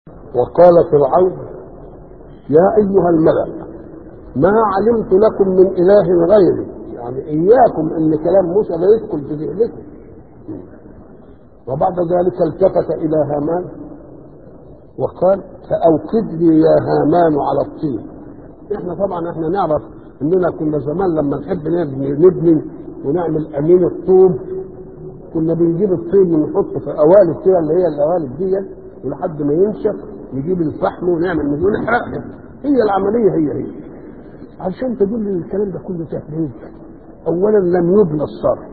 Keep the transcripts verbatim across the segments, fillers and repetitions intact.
وقال فرعون يا أيها الملأ ما علمت لكم من إله غيري، يعني إياكم أن كلام موسى لا يدخل في ذهنكم. وبعد ذلك التفت إلى هامان وقال فأوقد لي يا هامان على الطين. احنا طبعا احنا نعرف اننا كنا زمان لما نحب نبني, نبني ونعمل امين الطوب كنا بنجيب الطين ونحطه في قوالب كده اللي هي القوالب دي ولحد ما ينشف نجيب الفحم ونعمل ونحرقها. هي العمليه هي هي عشان تدل ان الكلام ده كله تهريج. اولا لم يبنى الصرف،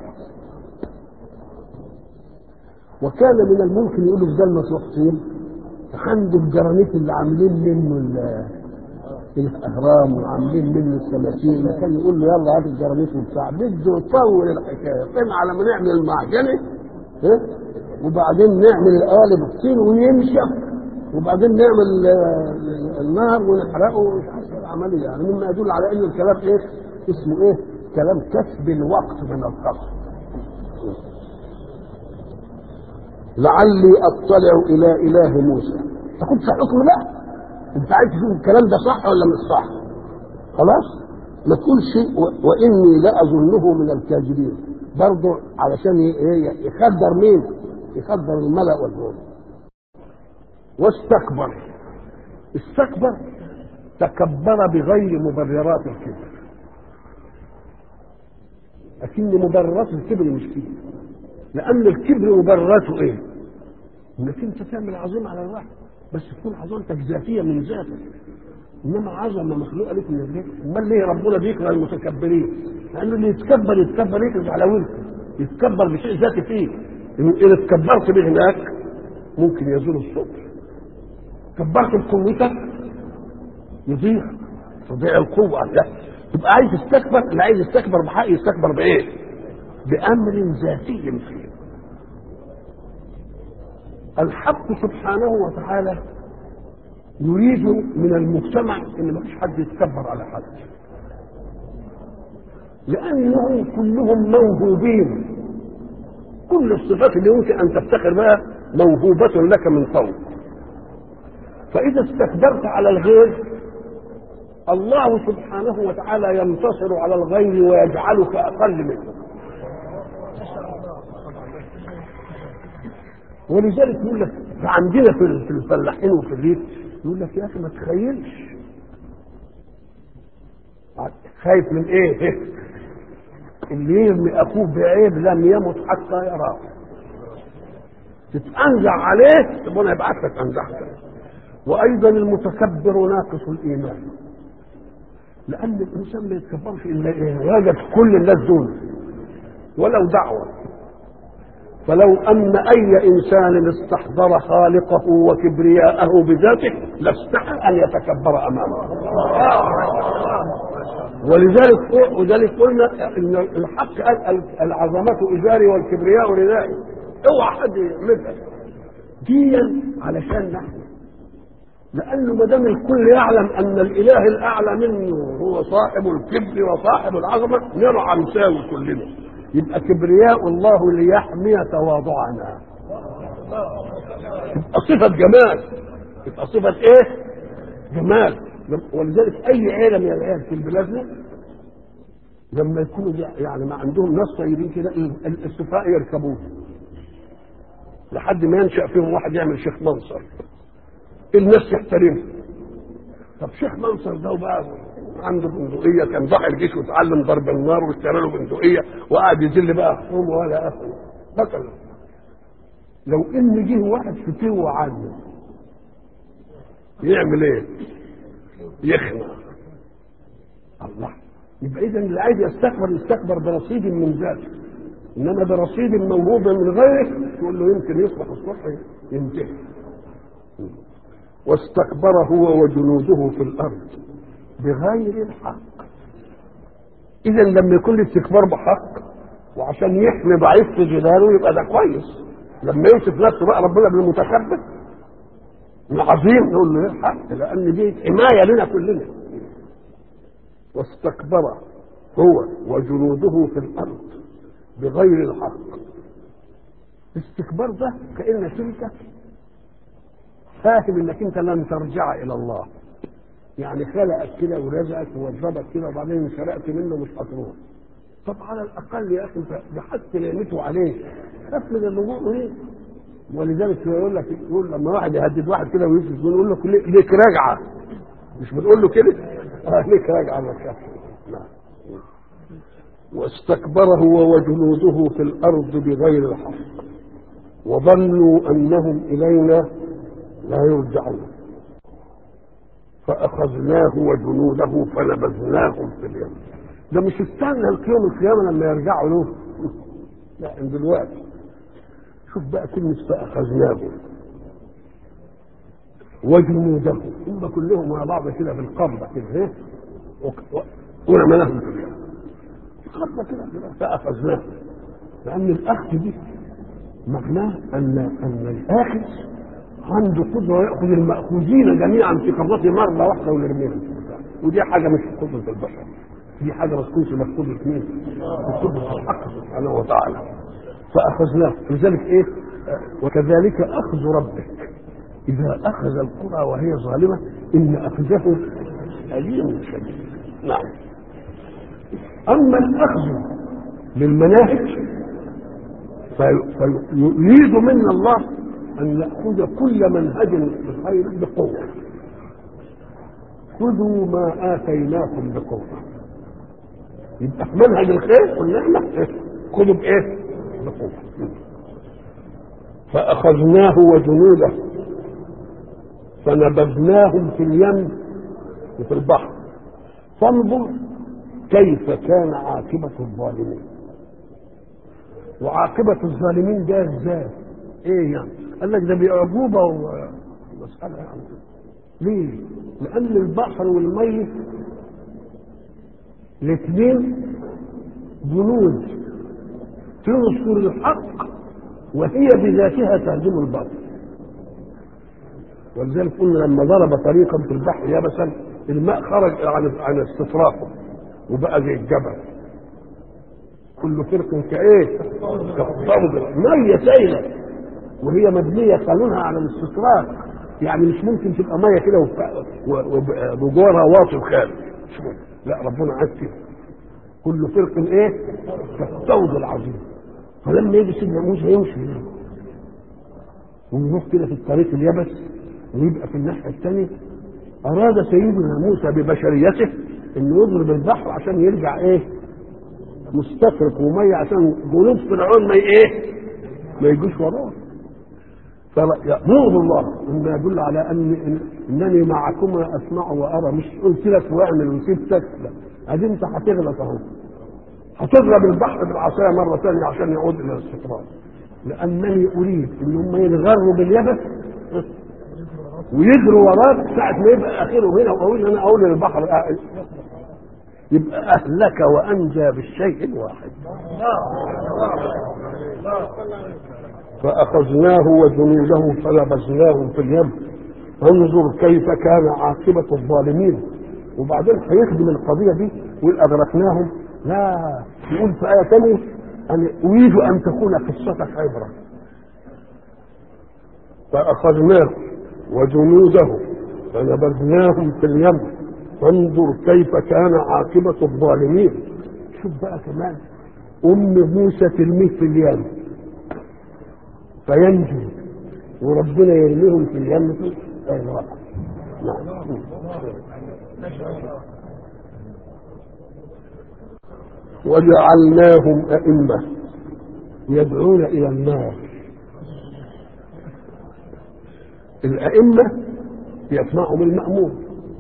وكان من الممكن يقولوا في ده مسروح طين عنده الجرانيت اللي عاملين منه الاهرام وعاملين منه التماثيل، ما كان يقول له يلا هات الجرانيت وبتاع. بده يطول الحكايه فين على ما نعمل المعجنه ها وبعدين نعمل القالب الطين وينشف وبعدين نعمل النار ونحرقه. مش عارف العمليه يعني مما يدل على ان الكلام ايه اسمه ايه كلام كسب الوقت من القصر. لعلي اطلع الى اله موسى. تاخدش حكم لا، انت عايز تشوف الكلام ده صح ولا مش صح. خلاص ما تقولش واني لاظنه من الكاذبين برضه علشان يخدر مين؟ يخدر الملأ والجنود. واستكبر. استكبر تكبر بغير مبررات الكبر، لكن مبررات الكبر مش فيه، لان الكبر مبرراته ايه؟ انك انت تعمل عظيمه على الواحد بس تكون عظمتك ذاتيه من ذاتك، انما عظمه مخلوقه لك من الذات. امال ليه ربنا بيكره المتكبرين؟ لانه اللي يتكبر يتكبر يكذب على ولده، يتكبر بشيء ذاتي فيه. انه اذا اتكبرت به هناك ممكن يزول الصبر، كبرت بقوتك يضيع تضيع القوه. لا تبقى عايز تستكبر، اللي عايز يستكبر بحق يستكبر بايه؟ بامر ذاتي فيه. الحق سبحانه وتعالى يريد من المجتمع ان ما فيش حد يتكبر على حد، لانهم كلهم موهوبين. كل الصفات اللي يمكن ان تفتخر بها موهوبه لك من فوق. فاذا استكبرت على الغير الله سبحانه وتعالى ينتصر على الغير ويجعلك اقل منه. ولذلك يقول لك عندنا في الفلاحين وفي الريف يقول لك يا اخي ما تخيلش خايف من ايه؟ اللي يرمي اخوه بعيب لم يمت حتى يراه. تتأنزع عليه ربنا يبعث لك انزعتك. وايضا المتكبر ناقص الايمان، لان الانسان ما يتكبرش الا ايه؟ وجد كل الناس دول ولو دعوه. فلو أن أي إنسان استحضر خالقه وكبرياءه بذاته لاستحى أن يتكبر أمامه. ولذلك ولذلك قلنا إن الحق قال العظمة إزاري والكبرياء ردائي. اوعى حد يعملها ديا علشان نحن، لأنه ما دام الكل يعلم أن الإله الأعلى منه هو صاحب الكبر وصاحب العظمة نرعى مساوي كلنا. يبقى كبرياء الله ليحمي تواضعنا. تبقى صفة جمال، تبقى صفة ايه؟ جمال. ولذلك اي عيلة من العيال في بلادنا لما يكونوا يعني ما عندهم ناس طيبين كده السفهاء يركبوه لحد ما ينشأ فيهم واحد يعمل شيخ منصر، الناس يحترمه. طب شيخ منصر ده بقى عنده بندقيه، كان ضاع الجيش وتعلم ضرب النار واشترى له بندقيه وقعد يذل بقى اخوه ولا اخوه مثلا. لو ان جه واحد فتوى عنه يعمل ايه؟ يخنع. الله. يبقى اذا اللي عايز يستكبر يستكبر برصيد من ذاته، انما برصيد موهوب من غيره تقول له يمكن يصبح الصبح ينتهي. واستكبر هو وجنوده في الارض بغير الحق. اذا لما يكون الاستكبار بحق وعشان يحمي ضعيف في جداره يبقى ده كويس. لما يوصف نفسه بقى ربنا بالمتكبر العظيم نقول له الحق، لان دي حمايه لنا كلنا. واستكبر هو وجنوده في الارض بغير الحق. الاستكبار ده كأن شركه فاهم انك انت لن ترجع الى الله، يعني خلقك كده ورزقك ووظفك كده وبعدين سرقت منه مش هتروح. طب على الاقل يا اخي انت بحثت نعمته عليك، افرض الرجوع ليه؟ ولذلك يقول لك يقول لما واحد يهدد واحد كده ويفلس يقول له ليك راجعه، مش بنقول له كده؟ اه ليك راجعه ما تخافش. واستكبر هو وجنوده في الارض بغير الحق وظنوا انهم الينا لا يرجعون فاخذناه وجنوده فنبذناهم في اليم. ده مش استنى القيام القيامه لما يرجعوا له، لا من دلوقتي. شوف بقى كلمه فاخذناه وجنوده، هم كلهم مع بعض كده في القبضه كده ايه ورمناهم في اليم. قبضه كده فاخذناه، لان الاخذ دي معناه ان ان الاخذ عنده قدره ياخذ الماخوذين جميعا في قبضته مره واحده ويرميهم، ودي حاجه مش في قدره البشر، دي حاجه ما تكونش مفقوده مين؟ قدره الحق سبحانه وتعالى. فاخذناه، لذلك ايه؟ وكذلك اخذ ربك اذا اخذ القرى وهي ظالمه ان اخذه اليم شديد. نعم. اما الاخذ للمناهج فيريد منا الله ان ناخذ كل منهج في الخير بقوه. خذوا ما اتيناكم بقوه، يبقى منهج الخير والنعمه خذوا بايه؟ بقوه. فاخذناه وجنوده فنبذناهم في اليم وفي البحر فانظر كيف كان عاقبه الظالمين. وعاقبه الظالمين ده ازاي؟ ايه يعني؟ قال لك ده بعجوبه ومساله يعني. ليه؟ لان البحر والميت الاثنين جنود تنصر الحق وهي بذاتها تهدم الباطل. ولذلك قلنا لما ضرب طريقا في البحر يبسا الماء خرج عن عن استطرافه وبقى زي الجبل، كل فرق كايه؟ كالطرد. ميه سائله وهي مبنيه قانونها على الاستطراف، يعني مش ممكن تبقى ميه كده وجوارها واصل خارج، مش ممكن. لا ربنا عايز كده، كل فرق ايه؟ كالطود العظيم. فلما يجي سيدنا موسى يمشي ويروح كده في الطريق اليبس ويبقى في الناحيه الثانيه، اراد سيدنا موسى ببشريته انه يضرب البحر عشان يرجع ايه؟ مستفرق وميه عشان جنود فرعون ما ايه؟ ما يجوش وراه. فيأمره الله ان يدل على ان انني معكما اسمع وارى، مش قلت لك واعمل وسيبتك، لا ادي انت هتغلط اهو، هتضرب البحر بالعصايه مره ثانيه عشان يعود الى الاستقرار، لانني اريد ان هم ينغروا باليبس ويجروا وراك ساعه ما يبقى اخره هنا واقول انا اقول للبحر يبقى اهلك وانجى بالشيء الواحد. فاخذناه وجنوده فنبذناهم في اليم انظر كيف كان عاقبه الظالمين. وبعدين هيخدم القضيه دي ويقول اغرقناهم، لا يقول في ايه ثانيه ان اريد ان تكون قصتك عبره. فاخذناه وجنوده فنبذناهم في اليم فانظر كيف كان عاقبه الظالمين. شوف بقى كمان ام موسى ترميه في اليم فينجو وربنا يرميهم في اليم في الغرق. نعم. وجعلناهم أئمة يدعون إلى النار. الأئمة يسمعهم المأموم،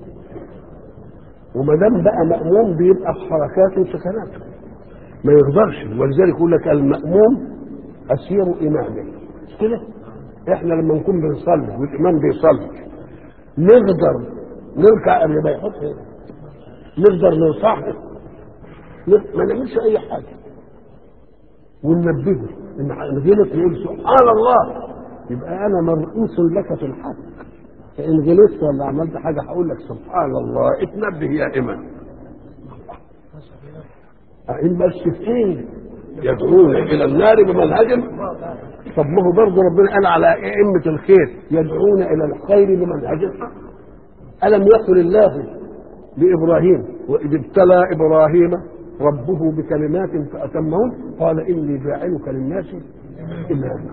وما دام بقى مأموم بيبقى في حركاته وسكناته ما يقدرش. ولذلك يقول لك المأموم أسير إمامه. مش كده؟ إحنا لما نكون بنصلي والإمام بيصلي نقدر نركع قبل ما يحط هنا، نقدر نصحح، ما نعملش أي حاجة وننبهه إن غلط يقول سبحان الله، يبقى أنا مرؤوس لك في الحق. فإن غلطت ولا عملت حاجة هقول لك سبحان الله، اتنبه يا إمام. إن بس في إيه؟ يدعون الى النار بمنهج. طب ما هو برضه ربنا قال على ائمه الخير يدعون الى الخير بمنهج الحق. الم يقل الله لابراهيم واذ ابتلى ابراهيم ربه بكلمات فاتمهن قال اني جاعلك للناس اماما.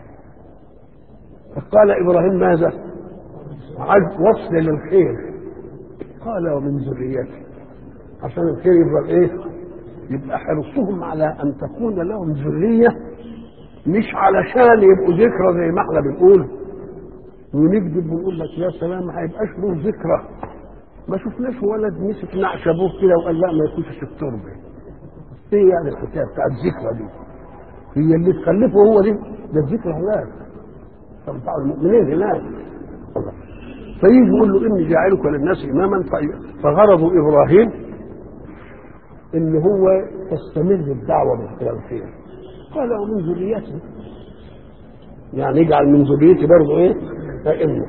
فقال ابراهيم ماذا؟ عز وصل للخير، قال ومن ذريتي، عشان الخير يبقى ايه؟ يبقى حرصهم على ان تكون لهم ذريه، مش علشان يبقوا ذكرى زي ما احنا بنقول ونكذب ونقول لك يا سلام ما هيبقاش له ذكرى. ما شفناش ولد مسك نعش ابوه كده وقال لا ما يكونش التربه. ايه يعني الحكايه بتاع الذكرى دي؟ هي اللي تخلفه هو دي؟ ده الذكرى هناك بتاع المؤمنين هناك. فيجي يقول له اني جاعلك للناس اماما، فغرض ابراهيم ان هو تستمر الدعوه الى الخير. قال ومن ذريته، يعني يجعل من ذريتي برضه ايه؟ ائمه.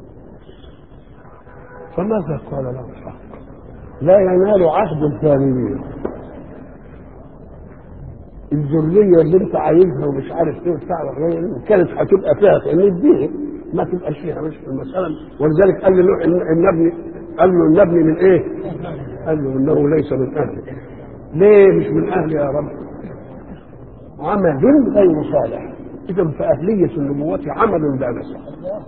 فماذا قال له الحق؟ لا ينال عهد الظالمين. الذريه اللي انت عايزها ومش عارف ايه بتاع كانت هتبقى فيها كان الدين ما تبقاش فيها مش في المساله. ولذلك قال له ان ابني، قال له ان ابني من ايه؟ قال له انه ليس من اهلي. ليه مش من اهلي يا رب؟ عمل غير صالح. اذا فاهليه النبوه عمل لا نسب.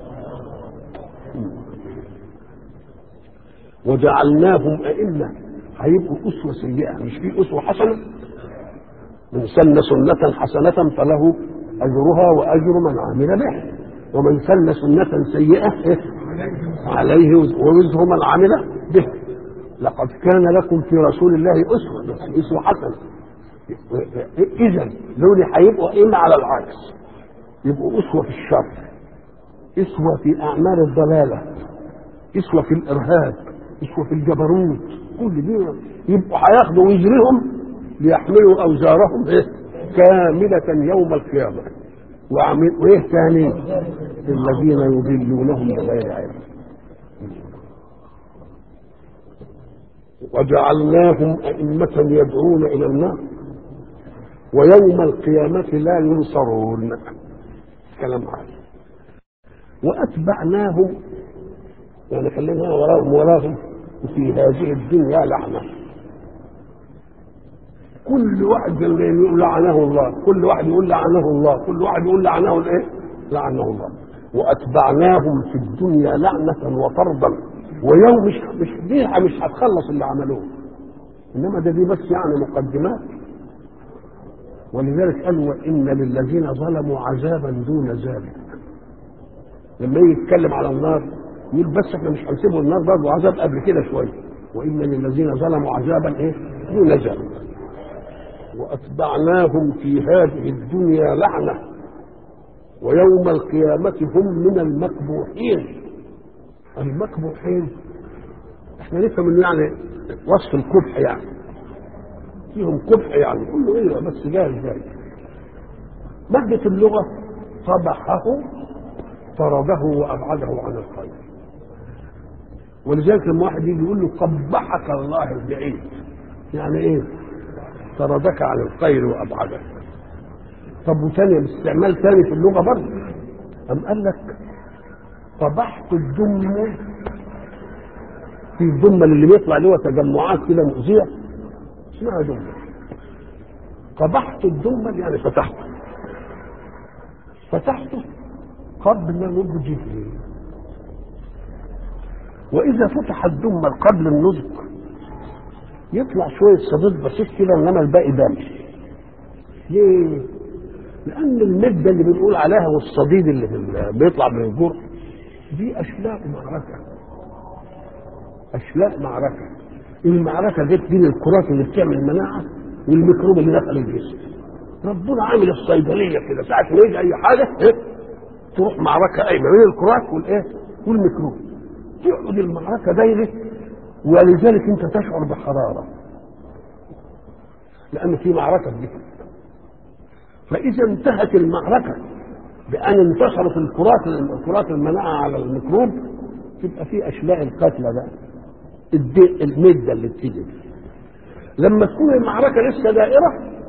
وجعلناهم ائمه، هيبقوا اسوه سيئه، مش في اسوه حسنه. من سن سنه حسنه فله اجرها واجر من عمل به، ومن سن سنه سيئه عليه ووزر من عمل به. لقد كان لكم في رسول الله اسوه، بس اسوه حسنه. اذا دول هيبقوا ائمه على العكس، يبقوا اسوه في الشر، اسوه في اعمال الضلاله، اسوه في الارهاب، اسوه في الجبروت. كل دي يبقوا هياخدوا وزرهم ليحملوا اوزارهم ايه؟ كامله يوم القيامه. وعمل وايه ثاني؟ الذين يضلونهم بغير علم. وجعلناهم ائمه يدعون الى النار ويوم القيامه لا ينصرون. كلام عالي. واتبعناهم، يعني خلينا وراهم وراهم في هذه الدنيا لعنه. كل واحد يقول لعنه الله، كل واحد يقول لعنه الله، كل واحد يقول لعنه الايه؟ لعنه الله. واتبعناهم في الدنيا لعنه وطردا. ويوم مش مش دي مش هتخلص اللي عملوه، انما ده دي بس يعني مقدمات. ولذلك قال وان للذين ظلموا عذابا دون ذلك. لما يجي يتكلم على النار يقول بس احنا مش هنسيبه النار برضه عذاب قبل كده شويه. وان للذين ظلموا عذابا ايه؟ دون ذلك. واتبعناهم في هذه الدنيا لعنه ويوم القيامه هم من المكبوحين. المكبوحين احنا نفهم انه يعني وصف القبح، يعني فيهم قبح، يعني كله ايه بس جاهز جاهز. مادة اللغة قبحه طرده وابعده عن الخير. ولذلك لما واحد يجي يقول له قبحك الله البعيد، يعني ايه؟ طردك عن الخير وابعدك. طب وثاني استعمال ثاني في اللغة برضه أم قال لك قبحت الدم، في الدم اللي بيطلع له تجمعات كده مؤذية اسمها دم. قبحت الدم يعني فتحته، فتحته قبل نضجه. وإذا فتح الدم قبل النضج يطلع شوية صديد بسيط كده، إنما الباقي دم. ليه؟ لأن المادة اللي بنقول عليها والصديد اللي بيطلع من الجرح دي أشلاء معركة، أشلاء معركة. المعركة جت بين الكرات اللي بتعمل مناعة والميكروب اللي دخل الجسم. ربنا عامل الصيدلية كده ساعة ما يجي أي حاجة إيه؟ تروح معركة قايمة بين الكرات والإيه؟ والميكروب. تقعد المعركة دايرة، ولذلك أنت تشعر بحرارة لأن في معركة دي. فإذا انتهت المعركة بأن انتصرت الكرات الكرات المناعة على الميكروب، تبقى في أشلاء القتلى بقى المدة اللي بتيجي. لما تكون المعركة لسه دائرة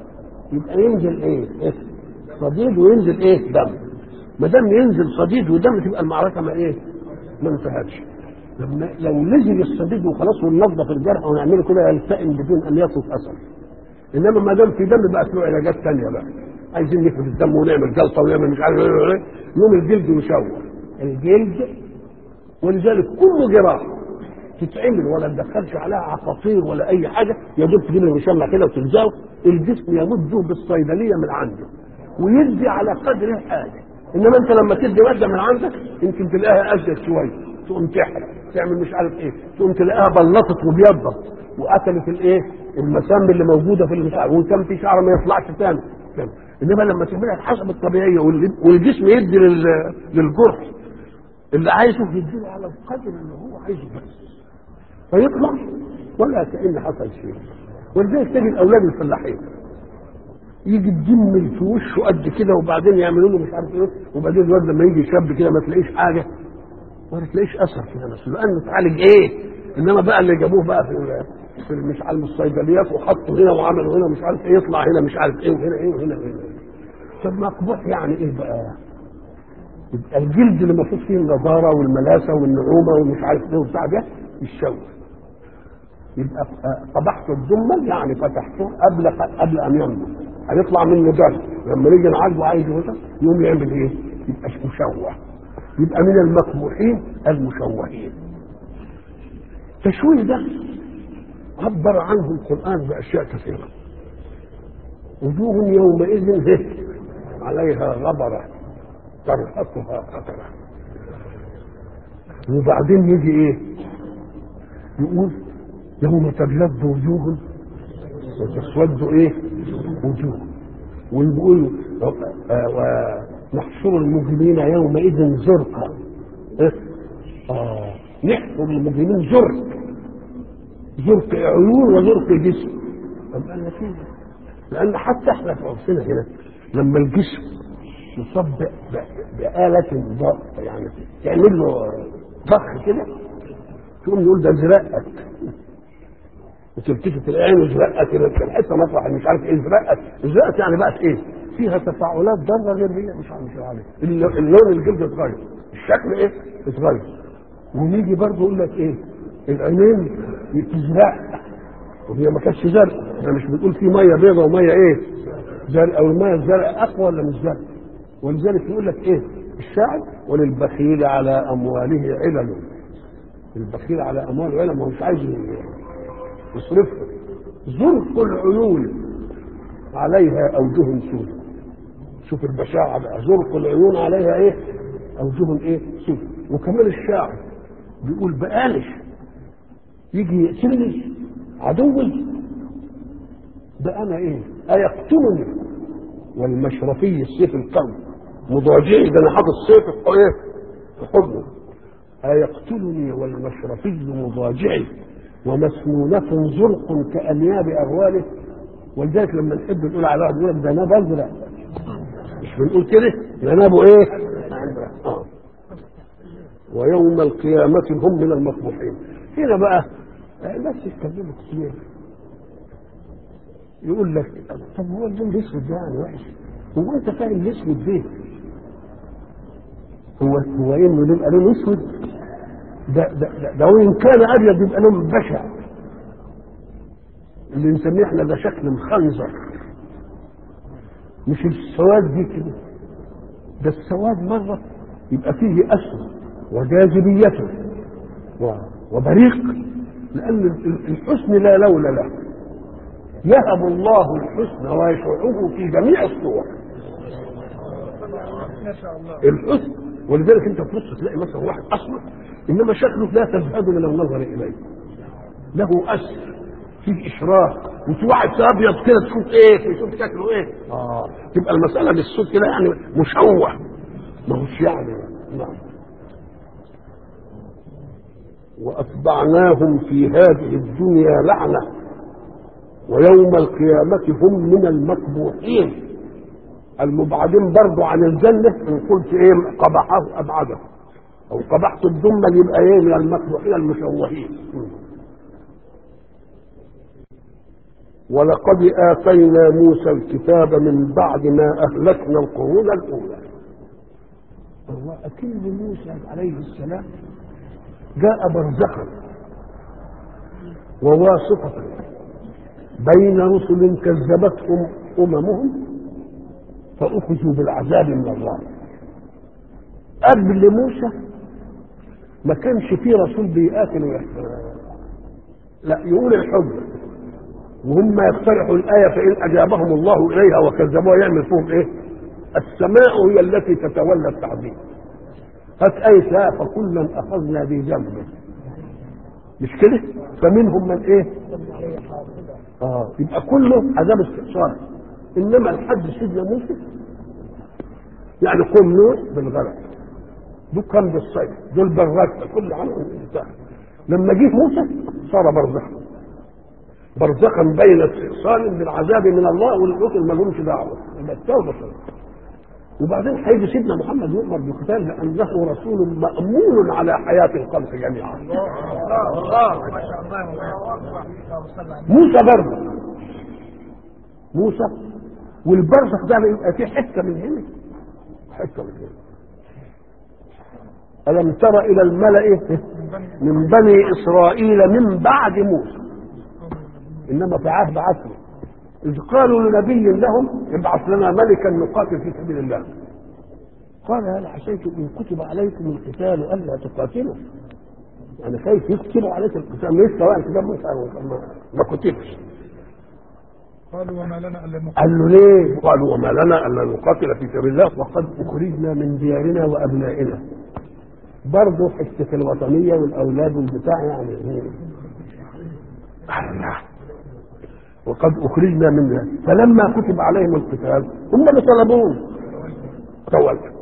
يبقى ينزل ايه؟ إيه؟ صديد وينزل ايه؟ دم. ما دام ينزل صديد ودم تبقى المعركه ما ايه؟ ما انتهتش. لما لو نزل الصديد وخلاص وننظف الجرح ونعمله كده يلتئم بدون ان يترك اثر. انما ما دام في دم بقت له علاجات ثانيه بقى. عايزين نفرد الدم ونعمل جلطه ونعمل مش عارف ايه، يوم الجلد يشوه الجلد. ولذلك كل جراحه تتعمل ولا تدخلش عليها عقاقير ولا اي حاجه، يا دوب تجيب المشمع كده وتلزقه، الجسم يمده بالصيدليه من عنده ويدي على قدر الحاجه. انما انت لما تدي ماده من عندك يمكن تلاقيها ازيد شويه، تقوم تحرق تعمل مش عارف ايه، تقوم تلاقيها بلطت وبيضت وقتلت الايه؟ المسام اللي موجوده في البتاع، وان كان في شعر ما يطلعش تاني. انما لما تعملها حسب الطبيعيه والجسم يدي للجرح اللي عايزه، يديله على القدر اللي هو عايزه بس فيطلع ولا كأن حصل شيء. ولذلك تجد اولاد الفلاحين يجي الدم في وشه قد كده وبعدين يعملوا له مش عارف ايه، وبعدين الواد لما يجي شاب كده ما تلاقيش حاجه ولا تلاقيش اثر في نفسه لانه اتعالج ايه. انما بقى اللي جابوه بقى في في مش على الصيدليات وحطوا هنا وعملوا هنا مش عارف ايه، يطلع هنا مش عارف ايه وهنا ايه وهنا ايه. طب مقبوح يعني ايه بقى؟ يبقى الجلد اللي المفروض فيه النضاره والملاسه والنعومه ومش عارف ايه وبتاع ده يتشوه. يبقى طبحت الدمل يعني فتحته قبل قبل ان ينضج، هيطلع منه دم. لما نيجي نعالجه عايز يوصل يقوم يعمل ايه؟ يبقى مشوه. يبقى من المقبوحين المشوهين. التشويه ده عبر عنه القرآن بأشياء كثيرة. وجوه يومئذ عليها غبرة ترهقها قترة. وبعدين يجي ايه؟ يقول يوم تبيض وجوه وتسود ايه؟ وجوه. ويقول ونحشر المجرمين يومئذ زرقا. إيه؟ اه نحشر المجرمين زرق، زرق عيون وزرق جسم. طب قال لك ايه؟ لان حتى احنا في عرفنا هنا لما الجسم يصاب بآلة ضغط يعني تعمل له ضخ كده تقوم يقول ده زرقت، وتلتفت العين وزرقت كده في الحته مطرح مش عارف ايه زرقت. زرقت يعني بقت ايه؟ فيها تفاعلات ضاره غير هي مش عارف مش عارف اللون الجلد اتغير، الشكل ايه؟ اتغير. ونيجي برضه يقول لك ايه؟ العينين تزرق وهي ما كانتش زرق. احنا مش بنقول في ميه بيضاء وميه ايه؟ زرق. او الميه الزرق اقوى ولا مش زرق؟ ولذلك يقول لك ايه؟ الشاعر وللبخيل على امواله علل. البخيل على امواله علل، ما هوش عايز يصرفها. زرق العيون عليها اوجه سود. شوف البشاعه بقى، زرق العيون عليها ايه؟ اوجه ايه؟ سود. وكمان الشاعر بيقول بقالش يجي يقتلني عدوي ده انا ايه؟ ايقتلني والمشرفي السيف القوي مضاجعي، ده انا حاطط السيف في ايه؟ في حضنه. ايقتلني والمشرفي مضاجعي ومسنونة زرق كأنياب أغواله. ولذلك لما نحب نقول على واحد يقول لك ده ناب أزرق، مش بنقول كده؟ ده نابه إيه؟ آه. ويوم القيامة هم من المقبوحين. هنا بقى الناس يتكلموا كتير يقول لك طب هو اللون الأسود ده يعني وحش؟ هو أنت فاهم الأسود ليه؟ هو هو إنه يبقى لون أسود؟ ده ده ده, ده وإن كان أبيض يبقى لون بشع. اللي نسميه احنا ده شكل مخنزر، مش السواد دي كده. ده السواد مرة يبقى فيه أسود وجاذبيته وبريق، لأن الحسن لا لون له. يهب الله الحسن ويشرعه في جميع الصور. الحسن، ولذلك انت تبص تلاقي مثلا واحد أسود إنما شكله لا تزهد من النظر إليه، له أسر فيه إشراق. وفي واحد أبيض كده تشوف إيه؟ تشوف شكله إيه؟ آه تبقى المسألة بالصوت كده يعني مشوه، ما هوش يعني. نعم. وأتبعناهم في هذه الدنيا لعنة ويوم القيامة هم من المقبوحين. المبعدين برضو عن الجنة إن قلت إيه قبحه أبعده، أو قبحت الدم يبقى إيه؟ من المقبوحين المشوهين. ولقد آتينا موسى الكتاب من بعد ما أهلكنا القرون الأولى. الله أكن موسى عليه السلام جاء برزخا وواسطة بين رسل كذبتهم أممهم فأخذوا بالعذاب من الله. قبل موسى ما كانش فيه رسول بيقاتل ويحترم، لا يقول الحجة وهم يقترحوا الآية فإن أجابهم الله إليها وكذبوها يعمل فيهم إيه؟ السماء هي التي تتولى التعذيب. هات آية لا فكلا أخذنا بذنبه، مش كده؟ فمنهم من إيه؟ آه يبقى كله عذاب استئصال. إنما الحد سيدنا موسى يعني قوم نوح بالغرق، دول كان بالصيد، دول بالركبة، كل عنهم انتهى. لما جه موسى صار برزخا، برزخا بين استئصال بالعذاب من الله والرسل ما لهمش دعوه، يبقى التوبه. وبعدين هيجي سيدنا محمد يؤمر بالقتال لانه رسول مامون على حياه الخلق جميعا. موسى برزخ، موسى والبرزخ ده يبقى فيه حته من هنا حته من هنا. ألم تر إلى الملأ من بني إسرائيل من بعد موسى، إنما في عهد عصره، إذ قالوا لنبي لهم ابعث لنا ملكا نقاتل في سبيل الله، قال هل عسيتم إن كتب عليكم القتال ألا تقاتلوا؟ يعني خايف يكتب عليك القتال، لسه بقى الكتاب ما كتبش. قالوا وما لنا الا نقاتل. قال له ليه؟ قالوا وما لنا الا نقاتل في سبيل الله وقد اخرجنا من ديارنا وابنائنا. برضه حته الوطنيه والاولاد والبتاع يعني الله. وقد اخرجنا منها فلما كتب عليهم القتال هم اللي طلبوه تولوا.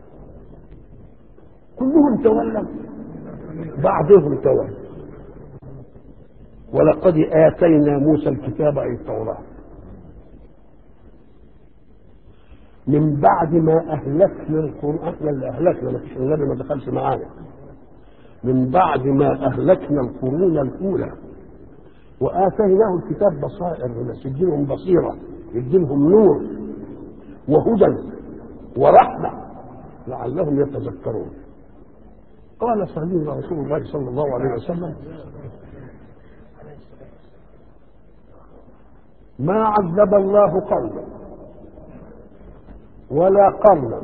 كلهم تولوا، بعضهم تولوا. ولقد آتينا موسى الكتاب أي التوراة من بعد ما أهلكنا القرون. احنا اللي أهلكنا، ما فيش النبي ما دخلش معانا. من بعد ما أهلكنا القرون الأولى وآتيناه الكتاب بصائر للناس، يديلهم بصيرة، يديلهم نور وهدى ورحمة لعلهم يتذكرون. قال صلينا رسول الله صلى الله عليه وسلم ما عذب الله قوما ولا قرنا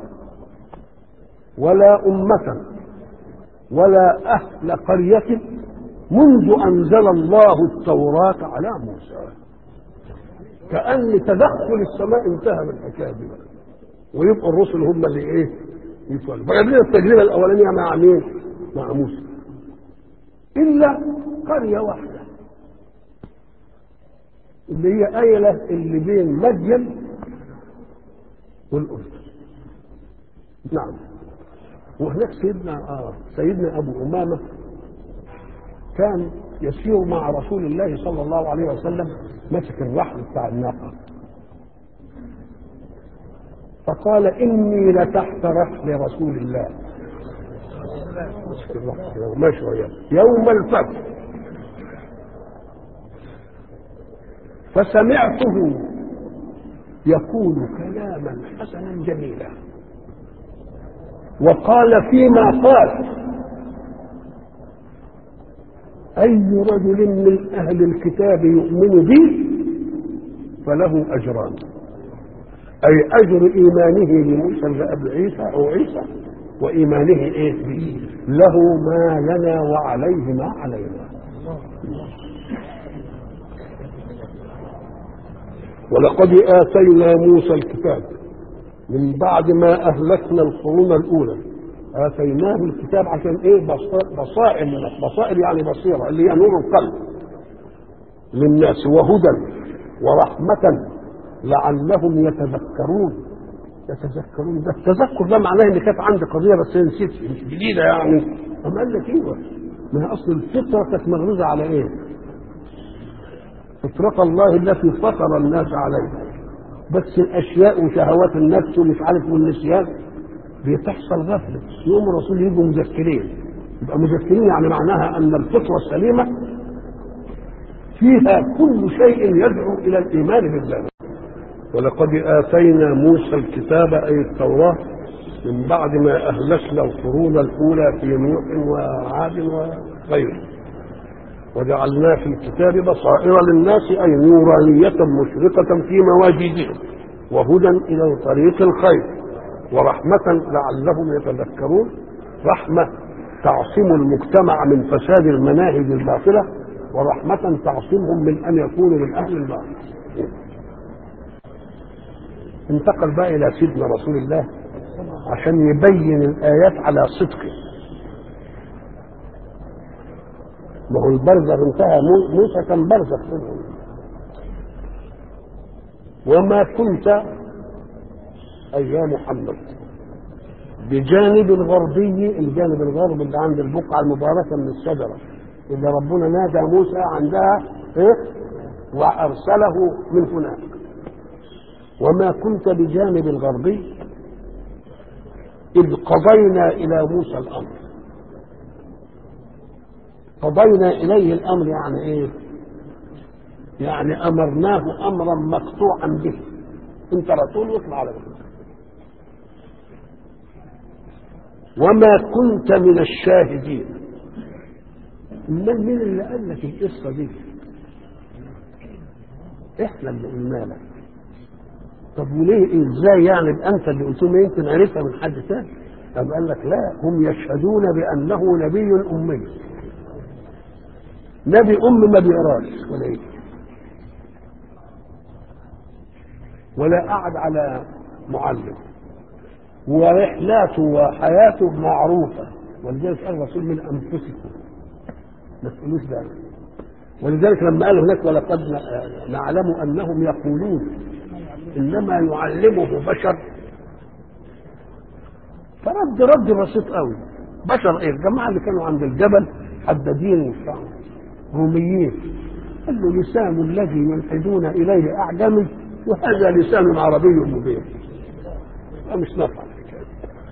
ولا أمة ولا أهل قرية منذ أنزل الله التوراة على موسى. كأن تدخل السماء انتهى من الحكاية دي، ويبقى الرسل هم اللي ايه يتولوا. فقبلنا التجربة الأولانية مع مين؟ مع موسى، إلا قرية واحدة اللي هي أيلة اللي بين مدين والأردن. نعم. وهناك سيدنا آه سيدنا أبو أمامة كان يسير مع رسول الله صلى الله عليه وسلم، مسك الرحل بتاع الناقة، فقال إني لتحت رحل رسول الله. مسك الرحل وماشي وياه يوم الفتح، فسمعته يقول كلاما حسنا جميلا، وقال فيما قال أي رجل من أهل الكتاب يؤمن بي فله أجران، أي أجر إيمانه لموسى قبل عيسى أو عيسى، وإيمانه إيه به له ما لنا وعليه ما علينا. ولقد آتينا موسى الكتاب من بعد ما أهلكنا القرون الأولى. آتيناه الكتاب عشان إيه؟ بصائر، بصائر يعني بصيرة اللي هي نور القلب للناس، وهدى ورحمة لعلهم يتذكرون. يتذكرون ده التذكر ده معناه إن كانت عندي قضية بس هي نسيت، مش جديدة يعني. أما قال لك إيه؟ ما أصل الفطرة كانت مغروزة على إيه؟ فطرة الله التي فطر الناس عليها، بس الاشياء وشهوات النفس ومش عارف والنسيان بتحصل غفله. يوم الرسول يجوا مذكرين، يبقى مذكرين يعني معناها ان الفطره السليمه فيها كل شيء يدعو إلى الإيمان بالله. ولقد آتينا موسى الكتاب أي التوراة من بعد ما أهلكنا القرون الأولى في نوح وعاد وغيره، وجعلنا في الكتاب بصائر للناس أي نورانية مشرقة في مواجدهم وهدى إلى طريق الخير ورحمة لعلهم يتذكرون. رحمة تعصم المجتمع من فساد المناهج الباطلة، ورحمة تعصمهم من أن يكونوا من أهل الباطل. انتقل بقى إلى سيدنا رسول الله عشان يبين الآيات على صدقه. ما هو البرزخ انتهى، موسى كان برزخ منهم. وما كنت أي يا محمد بجانب الغربي، الجانب الغربي اللي عند البقعة المباركة من الشجرة اللي ربنا نادى موسى عندها إيه؟ وأرسله من هناك. وما كنت بجانب الغربي إذ قضينا إلى موسى الأمر. قضينا إليه الأمر يعني إيه؟ يعني أمرناه أمرا مقطوعا به. أنت رسول يطلع على موسى. وما كنت من الشاهدين. من مين اللي قال لك القصة دي؟ إحنا اللي قلنا لك. طب وليه ازاي يعني انت اللي قلت لهم يمكن عرفها من حد ثاني؟ طب قال لك لا، هم يشهدون بانه نبي امي. نبي ام ما بيقراش ولا ايه، ولا قعد على معلم، ورحلاته وحياته معروفه. ولذلك قال الرسول من انفسكم، ما تقولوش ده. ولذلك لما قال هناك ولقد نعلم انهم يقولون انما يعلمه بشر، فرد رد بسيط قوي. بشر ايه؟ الجماعه اللي كانوا عند الجبل حدادين روميين، قال له لسان الذي يلحدون اليه اعجمي وهذا لسان عربي مبين. مش نافع الحكايه.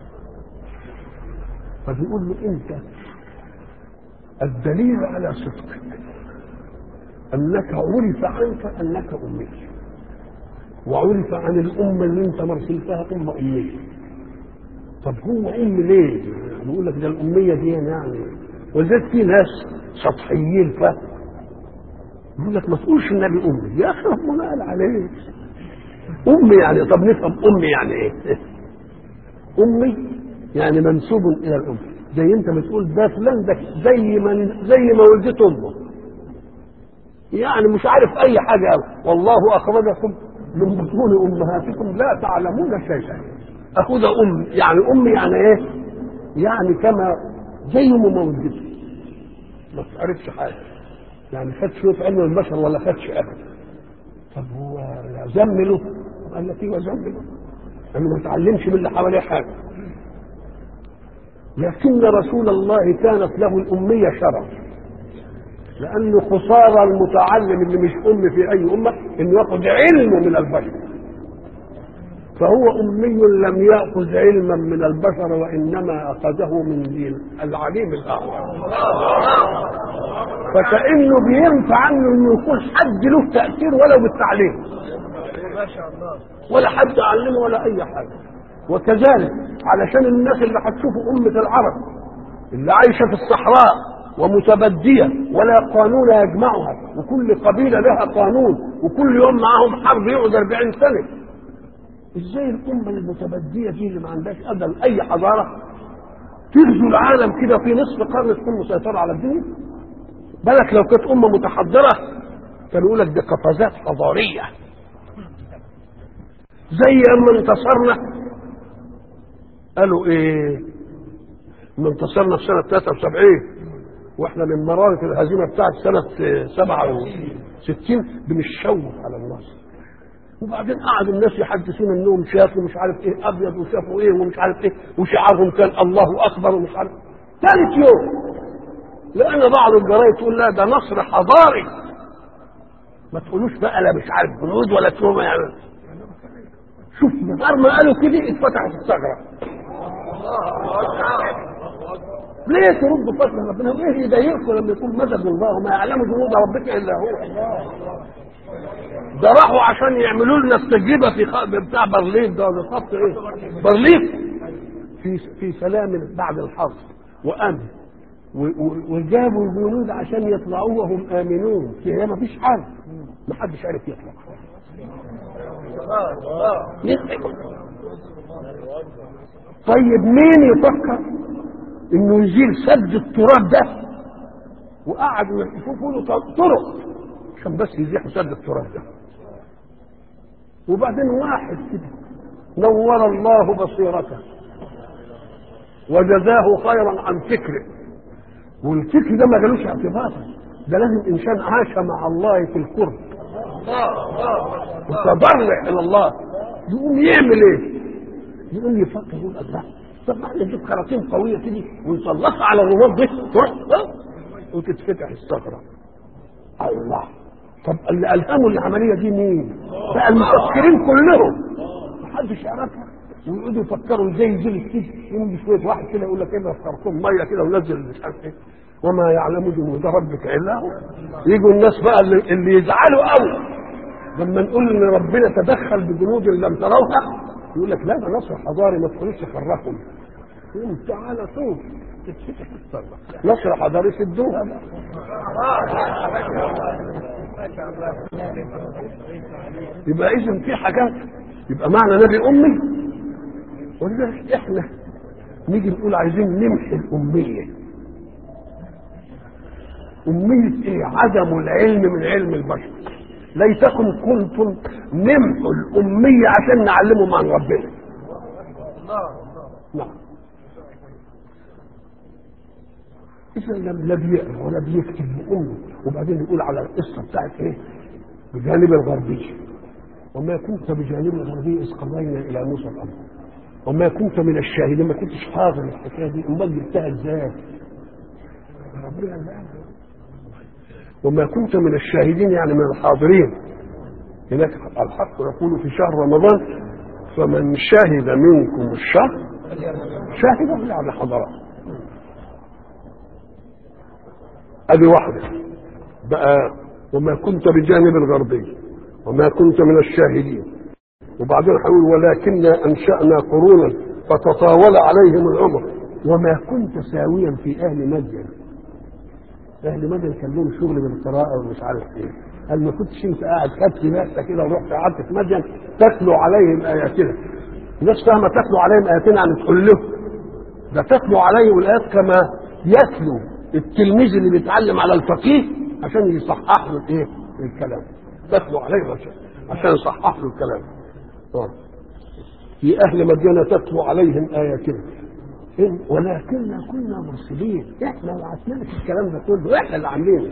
فبيقول له انت الدليل على صدقك انك عرف عنك انك امي، وعرف عن الأمة اللي انت مرسلتها أمة أمية. طب هو أم ليه؟ بيقول لك ده الأمية دي يعني. ولذلك في ناس سطحيين فهم يقول لك ما تقولش النبي أمي. يا أخي ربنا قال عليه أمي يعني. طب نفهم أمي يعني إيه؟ أمي يعني منسوب إلى الأم. زي أنت بتقول ده فلان ده زي ما زي ما ولدت أمه، يعني مش عارف أي حاجة أوي. والله أخرجكم من بطون امهاتكم لا تعلمون شيئا. اخذ ام يعني ام يعني ايه؟ يعني كما زي ما ولدته ما تعرفش حاجه، يعني خد شويه علم البشر ولا خدش ابدا. طب هو زمله؟ قال لك ايوه زمله، لانه ما تعلمش من اللي حواليه حاجه. لكن رسول الله كانت له الاميه شرف، لأنه خسارة المتعلم اللي مش أم في أي أمة إنه يأخذ علمه من البشر. فهو أمي لم يأخذ علما من البشر، وإنما أخذه من دين العليم الأعلى. فكأنه بينفع عنه إنه يكون حد له تأثير ولو بالتعليم، ولا حد علمه ولا أي حاجة. وكذلك علشان الناس اللي هتشوفوا أمة العرب اللي عايشة في الصحراء ومتبدية ولا قانون يجمعها، وكل قبيلة لها قانون، وكل يوم معاهم حرب يقعد أربعين سنة. ازاي الأمة المتبدية دي اللي ما عندهاش أبدا أي حضارة تغزو العالم كده في نصف قرن تكون مسيطرة على الدنيا؟ بالك لو كانت أمة متحضرة كانوا يقول لك دي قفزات حضارية. زي أما انتصرنا قالوا إيه؟ أما انتصرنا في سنة ثلاثة وسبعين واحنا من مرارة الهزيمة بتاعت سنة سبعة وستين بنشوف على الناس. وبعدين قعدوا الناس يحدثون انهم شافوا مش عارف ايه ابيض وشافوا ايه ومش عارف ايه، وشعارهم كان الله اكبر ومش عارف. ثالث يوم لان بعض الجرايد تقول لا ده نصر حضاري. ما تقولوش بقى لا مش عارف جنود ولا تروما يعني. شوف من غير ما قالوا كده اتفتحت الثغرة. ليه ترد فضل ربنا؟ وايه يضايقكم لما يكون مدد الله وما يعلم جنود ربك الا هو؟ ده راحوا عشان يعملوا لنا التجربه في خ... بتاع برلين ده ولا خط ايه؟ برلين في في سلام بعد الحرب وامن وجابوا الجنود عشان يطلعوا وهم امنون، هي ما فيش حرب، ما حدش عارف يطلع. طيب مين يفكر انه يزيل سد التراب ده وقعدوا يشوفوا له طرق عشان بس يزيحوا سد التراب ده؟ وبعدين واحد كده نور الله بصيرته وجزاه خيرا عن فكره، والفكر ده ما جالوش اعتباطا، ده لازم انسان عاش مع الله في القرب وتضرع الى الله، يقوم يعمل ايه؟ يقوم يفكر يقول الله طب ما احنا نجيب خراطيم قويه كده ونسلطها على الرماد دي وتتفتح الثغره. الله، طب اللي الهموا العمليه دي مين؟ بقى المفكرين كلهم محدش يعرفها، ويقعدوا يفكروا ازاي ينزل السجن، يمشي شويه واحد كده يقول لك ايه خرطوم ميه كده ونزل مش عارف ايه، وما يعلم جنود ربك الا هو. يجوا الناس بقى اللي, اللي يزعلوا قوي لما نقول ان ربنا تدخل بجنود لم تروها، يقول لك لا ده نصر حضاري ما تقولوش خرفهم. يقول تعالى شوف تتفتح الثغره، نصر حضاري سدوها بقى. يبقى اذا في حاجات، يبقى معنى نبي امي. ولذلك احنا نيجي نقول عايزين نمحي الاميه. اميه ايه؟ عدم العلم من علم البشر. ليتكم كنتم نمحوا الاميه عشان نعلمهم عن ربنا. نعم. اذا لم لا بيقرا ولا بيكتب بامه، وبعدين يقول على القصه بتاعت ايه؟ بجانب الغربي، وما كنت بجانب الغربي اذ قضينا الى موسى الامر وما كنت من الشاهدين، ما كنتش حاضر الحكايه دي، امال جبتها ازاي؟ ربنا اللي قال وما كنت من الشاهدين يعني من الحاضرين. هناك الحق يقول في شهر رمضان فمن شهد منكم الشهر شاهد يعني حضره. ادي واحده بقى. وما كنت بجانب الغربي وما كنت من الشاهدين، وبعدين هيقول ولكننا انشانا قرونا فتطاول عليهم العمر وما كنت ساويا في اهل مدين. اهل مدين كان لهم شغل بالقراءه ومش عارف ايه، قال ما كنتش انت قاعد خدت نفسك كده ورحت قعدت في مدين تتلو عليهم اياتنا. الناس فاهمه تتلو عليهم اياتنا يعني تقول لهم، ده تتلو عليهم الايات كما يتلو التلميذ اللي بيتعلم على الفقيه عشان يصحح له الايه؟ الكلام. تتلو عليهم عشان يصحح له الكلام. في اهل مدينه تتلو عليهم اياتنا ولكننا كنا مرسلين، احنا اللي عملنا الكلام ده كله، احنا اللي عاملينه.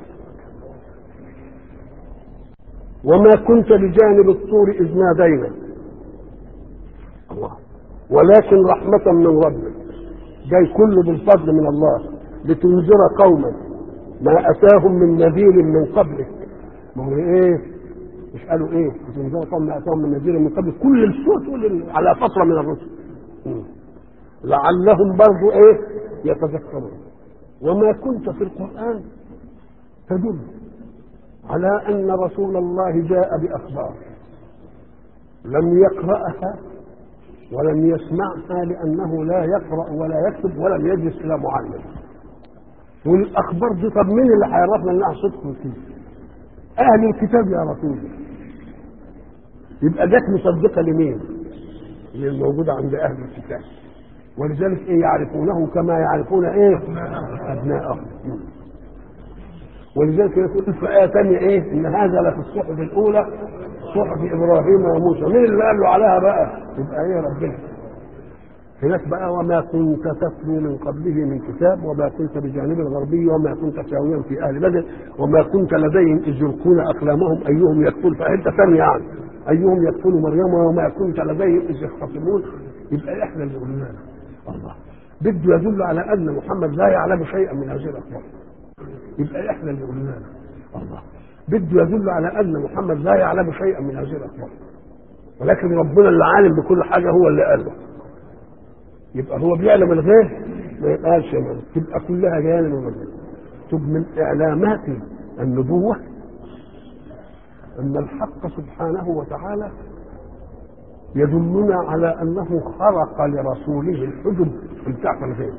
وما كنت بجانب الطور اذ نادينا الله ولكن رحمه من ربك، جاي كله بالفضل من الله لتنذر قوما ما اتاهم من نذير من قبلك. ما هو ايه؟ مش قالوا ايه؟ لتنذر قوم ما اتاهم من نذير من قبلك، كل الصوت على فتره من الرسل لعلهم برضو ايه؟ يتذكرون. وما كنت في القرآن تدل على ان رسول الله جاء باخبار لم يقرأها ولم يسمعها لانه لا يقرأ ولا يكتب ولم يجلس الى معلم. والاخبار دي طب مين اللي هيعرفنا انها صدق وكذب؟ اهل الكتاب يا رسول. يبقى جت مصدقه لمين؟ اللي الموجوده عند اهل الكتاب. ولذلك ايه؟ يعرفونه كما يعرفون ايه؟ ابناءهم. ولذلك يقول في آية ثانية ايه؟ ان هذا لفي الصحف الاولى صحف ابراهيم وموسى. مين اللي قال له عليها بقى؟ يبقى ايه؟ ربنا. هناك بقى وما كنت تتلو من قبله من كتاب وما كنت بجانب الغربي وما كنت ساويا في اهل بدر وما كنت لديهم اذ يلقون اقلامهم ايهم يكفل. فعده ثانيه يعني ايهم يكفل مريم وما كنت لديهم اذ يختصمون. يبقى احنا اللي قلنا الله بده يدل على ان محمد لا يعلم شيئا من هذه الاخبار. يبقى احنا اللي قلنا الله بده يدل على ان محمد لا يعلم شيئا من هذه الاخبار، ولكن ربنا اللي عالم بكل حاجه هو اللي قال له. يبقى هو بيعلم الغيب ما يبقاش تبقى كلها جايه من الرجل. تبقى من اعلامات النبوه ان الحق سبحانه وتعالى يدلنا على انه خرق لرسوله الحجب بتاعت الغيب.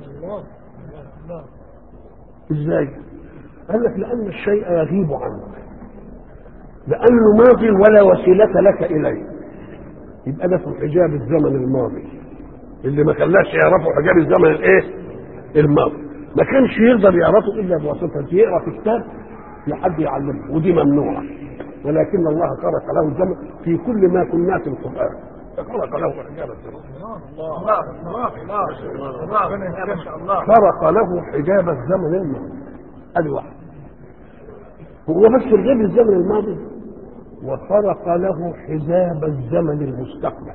ازاي؟ قال لك لان الشيء يغيب عنك، لانه ماضي ولا وسيله لك اليه، يبقى ده في حجاب الزمن الماضي اللي ما خلاش يعرفوا حجاب الزمن الايه الماضي. ما كانش يقدر يعرفه الا بواسطه يقرا في كتاب لحد يعلمه، ودي ممنوعه. ولكن الله خلق له الزمن في كل ما كنا في القران، خلق له حجاب الزمن. الله الله الله الله ما شاء الله. خلق له حجاب الزمن الماضي. ادي واحد. هو بس غير الزمن الماضي، وخلق له حجاب الزمن المستقبل.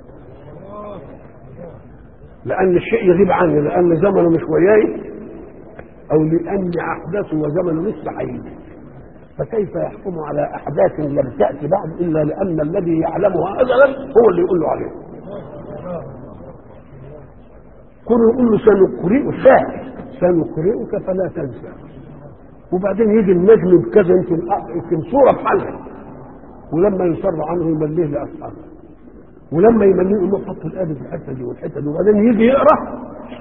لأن الشيء يغيب عني، لأن زمنه مش وياي، أو لأن أحداثه وزمنه لسه هيجي. فكيف يحكم على أحداث لم تأتي بعد إلا لأن الذي يعلمها أزلا هو اللي يقول له عليه. كله يقول له سنقرئك سنقرئك فلا تنسى، وبعدين يجي النجم بكذا يمكن يمكن صورة بحالها، ولما يصر عنه يمليه لأصحابه، ولما يمليه يقول له حط الآية في الحتة دي والحتة دي، وبعدين يجي يقرأ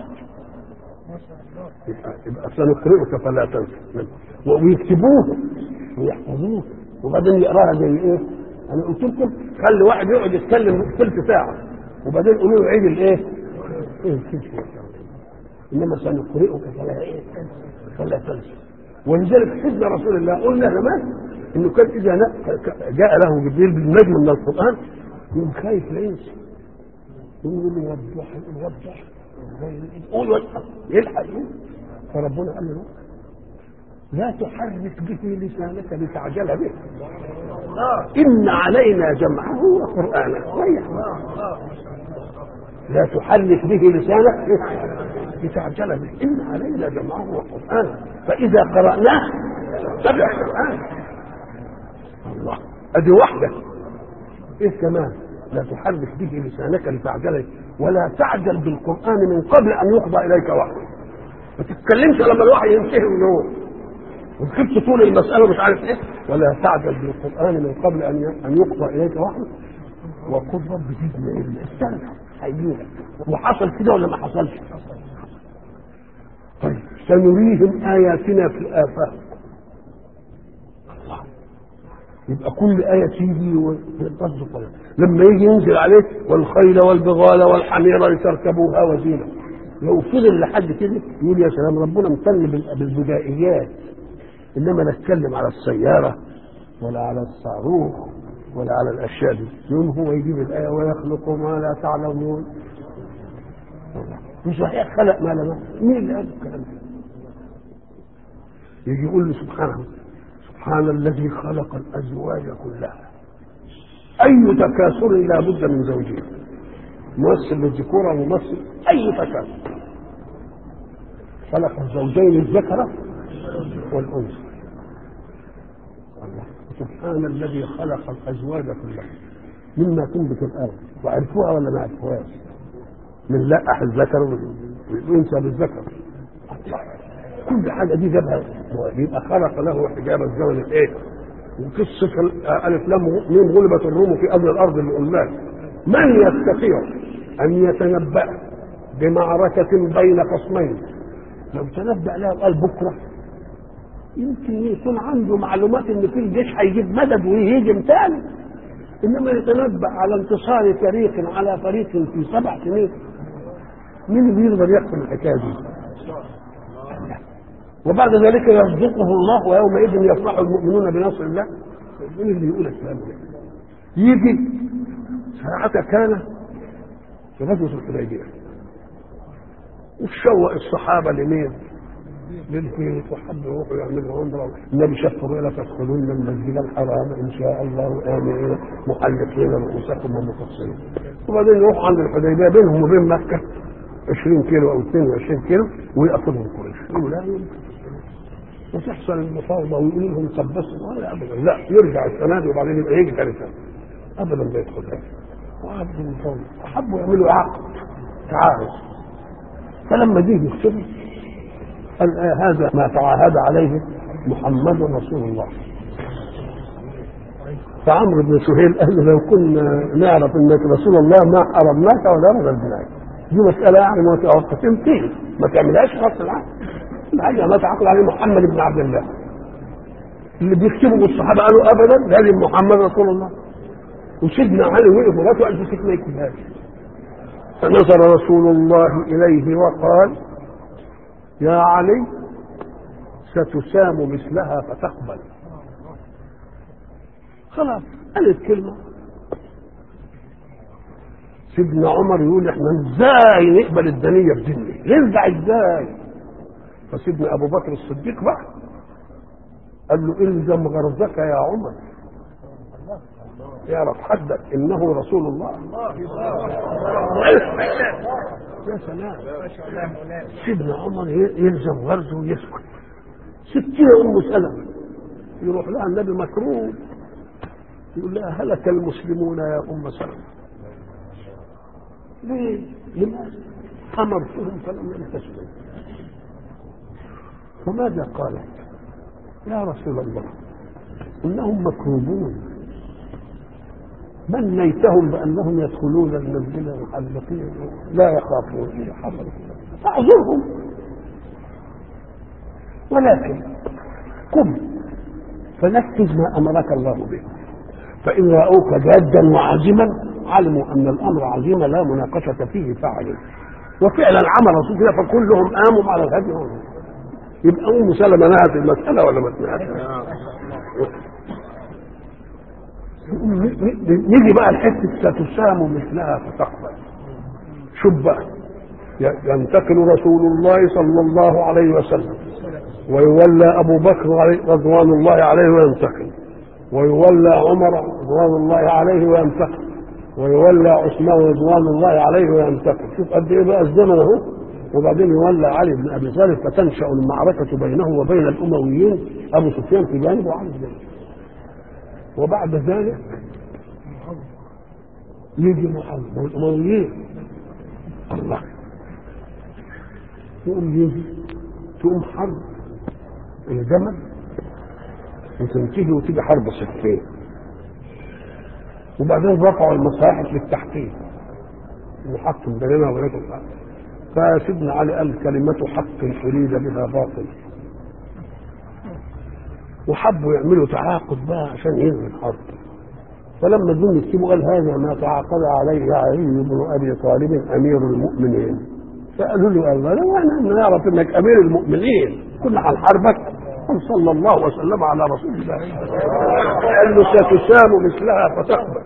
يبقى, يبقى سنقرئك فلا تنسى، ويكتبوه ويحفظوه، وبعدين يقراها زي ايه؟ انا قلت لكم خلي واحد يقعد يتكلم ثلث ساعه وبعدين قولوا له عيد الايه؟ ايه انما سنقرئك فلا ايه؟ فلا تنسى. ولذلك سيدنا رسول الله قلنا زمان انه كان اذا جاء له جبريل بالنجم من القران يقوم خايف لا ينسى، يقول له وضح وضح قول يلحق. فربنا قال له لا تحرك به لسانك لتعجل به، إن علينا جمعه وقرآنه. لا تحرك به لسانك لتعجل به، إن علينا جمعه وقرآنه فإذا قرأناه تبع قرآنه. الله، أدي واحدة. إيه كمان؟ لا تحرك به لسانك لتعجل، ولا تعجل بالقرآن من قبل أن يقضى إليك وحيه. ما تتكلمش لما الوحي ينتهي ويروح وتكبت طول المسألة مش عارف إيه. ولا تعجل بالقرآن من قبل أن أن يقضى إليك وحيه وقل رب زدني علما. استنى هيجيلك. وحصل كده ولا ما حصلش؟ طيب سنريهم آياتنا في الآفاق. يبقى كل آية تيجي وتصدق لما يجي ينزل عليه والخيل والبغال والحمير لتركبوها وزينة. لو فضل لحد كده يقول يا سلام ربنا امتن بالبدائيات، انما نتكلم على السيارة ولا على الصاروخ ولا على الاشياء دي. يوم هو يجيب الآية ويخلق ما لا تعلمون. مش صحيح خلق ما لا. مين اللي قال الكلام ده؟ يجي يقول له سبحانه سبحان الذي خلق الأزواج كلها. أي تكاثر لا بد من زوجين، ممثل للذكورة وممثل أي تكاثر. خلق الزوجين الذكر والأنثى. سبحان الذي خلق الأزواج كلها مما تنبت الأرض. وعرفوها ولا ما عرفوهاش؟ من لقح الذكر والأنثى بالذكر. كل حاجة دي جابها يبقى خلق له حجاب الزمن الايه؟ وقصة ألف لام ميم غلبت الروم في أرض الأرض اللي قلناها. من يستطيع أن يتنبأ بمعركة بين خصمين؟ لو تنبأ لها وقال بكرة يمكن يكون عنده معلومات إن في الجيش هيجيب مدد ويهيجم تاني، إنما يتنبأ على انتصار فريق على فريق في سبع سنين. مين اللي يقدر يحكم الحكاية دي؟ وبعد ذلك يصدقه الله ويومئذ يفرح المؤمنون بنصر الله. مين اللي يقول الكلام ده؟ يجي ساعة كان في غزوة الحديبية وشوق الصحابة لمين؟ للبيت وحب يروحوا يعملوا عمرة. النبي شفر إلى تدخلون المسجد الحرام إن شاء الله آمنين محلقين رؤوسكم ومقصرين. وبعدين يروحوا عند الحديبية بينهم وبين مكة عشرين كيلو أو اثنين وعشرين كيلو ويأخذهم قريش. يقولوا لا يمكن وتحصل المفاوضة ويقول لهم قبسوا. ولا أبدا، لا يرجع السنة دي وبعدين يبقى يجي ثاني سنة. أبدا ما يدخلها. وعبدوا المفاوضة وحبوا يعملوا عقد تعارض. فلما جه يكتبه قال آه هذا ما تعاهد عليه محمد رسول الله. فعمرو بن سهيل قال له لو كنا نعرف انك رسول الله ما حرمناك ولا رددناك. دي مساله يعني ما توقفتين فيه، ما تعملهاش غصب عنك. الحاجه ما تعقل عليه محمد بن عبد الله. اللي بيكتبوا الصحابه قالوا ابدا لازم محمد رسول الله. وسيدنا علي وقف وقال ألف ست ما يكتبهاش. فنظر رسول الله اليه وقال: يا علي ستسام مثلها فتقبل. خلاص قالت كلمة. سيدنا عمر يقول احنا ازاي نقبل الدنية بدنيا؟ نرجع ازاي؟ فسيدنا ابو بكر الصديق بقى قال له: الزم غرزك يا عمر، يعرف حدك انه رسول الله. يا سلام. سيدنا عمر يلزم غرزه ويسكت. ستين ام سلمة يروح لها النبي مكروه يقول لها: هلك المسلمون يا ام سلمة. ليه؟ لماذا؟ امرتهم فلم يمتثلوا. فماذا قالت؟ يا رسول الله انهم مكروبون، من نيتهم بانهم يدخلون المسجد محلقين لا يخافون اذا حصل فاعذرهم، ولكن قم فنفذ ما امرك الله به، فان راوك جادا وعازما علموا ان الامر عزيمه لا مناقشه فيه فعلوا. وفعلا عمل رسول الله فكلهم قاموا على الهدي. يبقى ام سلمة نهت المساله ولا ما نهتش؟ نيجي بقى الحته ستسام مثلها فتقبل. شوف بقى، ينتقل رسول الله صلى الله عليه وسلم ويولى ابو بكر رضوان الله عليه وينتقل، ويولى عمر رضوان الله عليه وينتقل، ويولى عثمان رضوان الله عليه وينتقل. شوف قد ايه بقى الزمن اهو. وبعدين يولى علي بن ابي طالب فتنشا المعركه بينه وبين الامويين، ابو سفيان في جانب وعلي في جانب. وبعد ذلك يجي محمد والامويين. الله يقوم يجي تقوم حرب الجمل وتنتهي وتيجي حرب صفين، وبعدين رفعوا المصاحف للتحقيق وحطوا بيننا وبينكم الحق. فسيدنا علي قال: كلمة حق أريد بها باطل. وحبوا يعملوا تعاقد بقى عشان ينهي الحرب. فلما جم يكتبوا قال: هذا ما تعاقد عليه علي بن ابي طالب امير المؤمنين. فقالوا له: الله لا احنا نعرف انك امير المؤمنين، كنا هنحاربك. قال: صلى الله وسلم على رسول الله. قال له: ستسام مثلها فتقبل.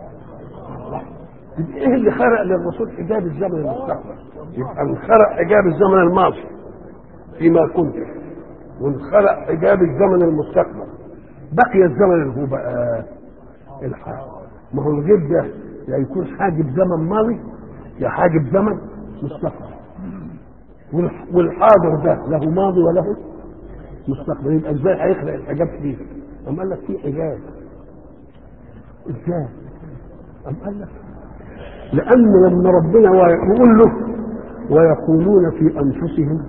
ايه اللي خرق للرسول حجاب الزمن المستقبل؟ يبقى انخرق حجاب الزمن الماضي فيما كنت، وانخرق حجاب الزمن المستقبل، بقي الزمن اللي هو بقى الحال. ما هو الغيب ده يا يكون حاجب زمن ماضي يا حاجب زمن مستقبل، والحاضر ده له ماضي وله مستقبل. يبقى ازاي هيخلق الحجاب فيه؟ أم قال لك في حجاب. ازاي؟ أم قال لك لأن لما ربنا يقول له: ويقولون في أنفسهم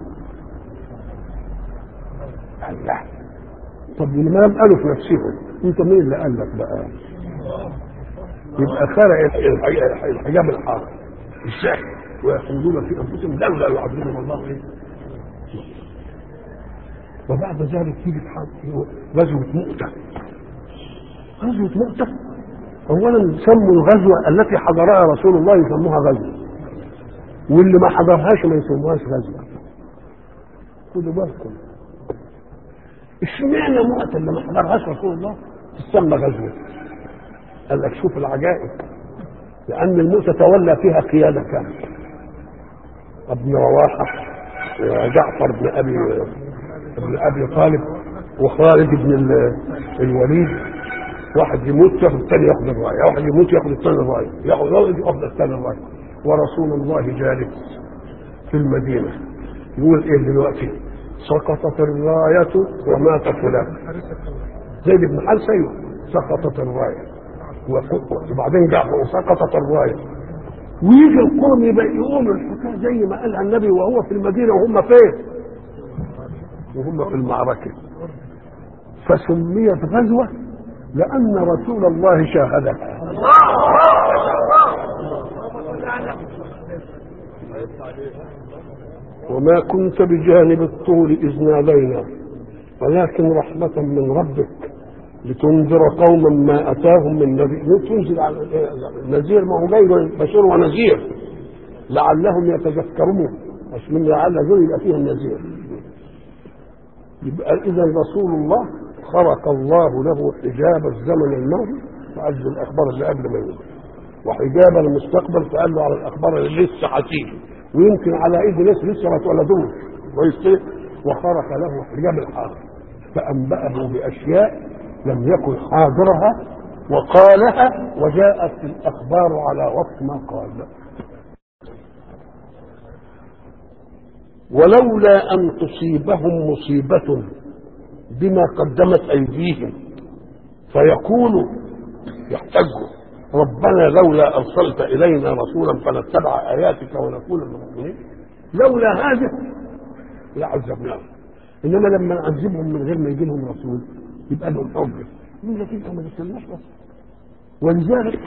الله. طب لما لم قالوا في نفسهم؟ انت مين اللي قال لك بقى؟ يبقى خرق الحجاب الحاضر. ازاي؟ ويقولون في أنفسهم لولا يعذبهم الله ايه؟ وبعد ذلك تيجي غزوة مؤتة. غزوة مؤتة اولا سموا الغزوه التي حضرها رسول الله يسموها غزوه، واللي ما حضرهاش ما يسموهاش غزوه. خدوا بالكم اشمعنى مؤتة اللي ما حضرهاش رسول الله تسمى غزوه؟ قال لك شوف العجائب، لان المؤتة تولى فيها قياده كامله. ابن رواحه وجعفر بن ابي ابن ابي طالب وخالد بن الوليد، واحد يموت ياخذ الثاني ياخذ الرايه، واحد يموت ياخذ الثاني الرايه، ياخذ ياخذ الثاني الرايه. ورسول الله جالس في المدينه يقول ايه دلوقتي؟ سقطت الرايه ومات فلان. زيد بن حارثه سقطت الرايه، وبعدين جعفر سقطت الرايه ويجي القوم يبقى يقولوا الحكايه زي ما قالها النبي وهو في المدينه وهم فين؟ وهم في المعركه. فسميت غزوه لان رسول الله شاهدها. وما كنت بجانب الطور إذ نادينا ولكن رحمة من ربك لتنذر قوما ما أتاهم من نذير. تنزل على النذير، ما هو جاي بشير ونذير لعلهم يتذكرون، مش من لعل ذول يبقى فيهم نذير. يبقى إذا رسول الله خرق الله له حجاب الزمن الماضي وعز الأخبار اللي قبل ما يجي، وحجاب المستقبل فقال له على الأخبار اللي لسه هتيجي ويمكن على ايد ناس لسه ما اتولدوش، وخرق له حجاب الحاضر فأنبأه بأشياء لم يكن حاضرها وقالها وجاءت الأخبار على وفق ما قال. ولولا أن تصيبهم مصيبة بما قدمت أيديهم فيقولوا يحتجوا ربنا لولا أرسلت إلينا رسولا فنتبع آياتك ونكون من المؤمنين، لولا هذا لعذبناهم. إنما لما نعذبهم من غير ما يجي لهم رسول يبقى لهم حجة، يقول لك أنت ما تستناش بس. ولذلك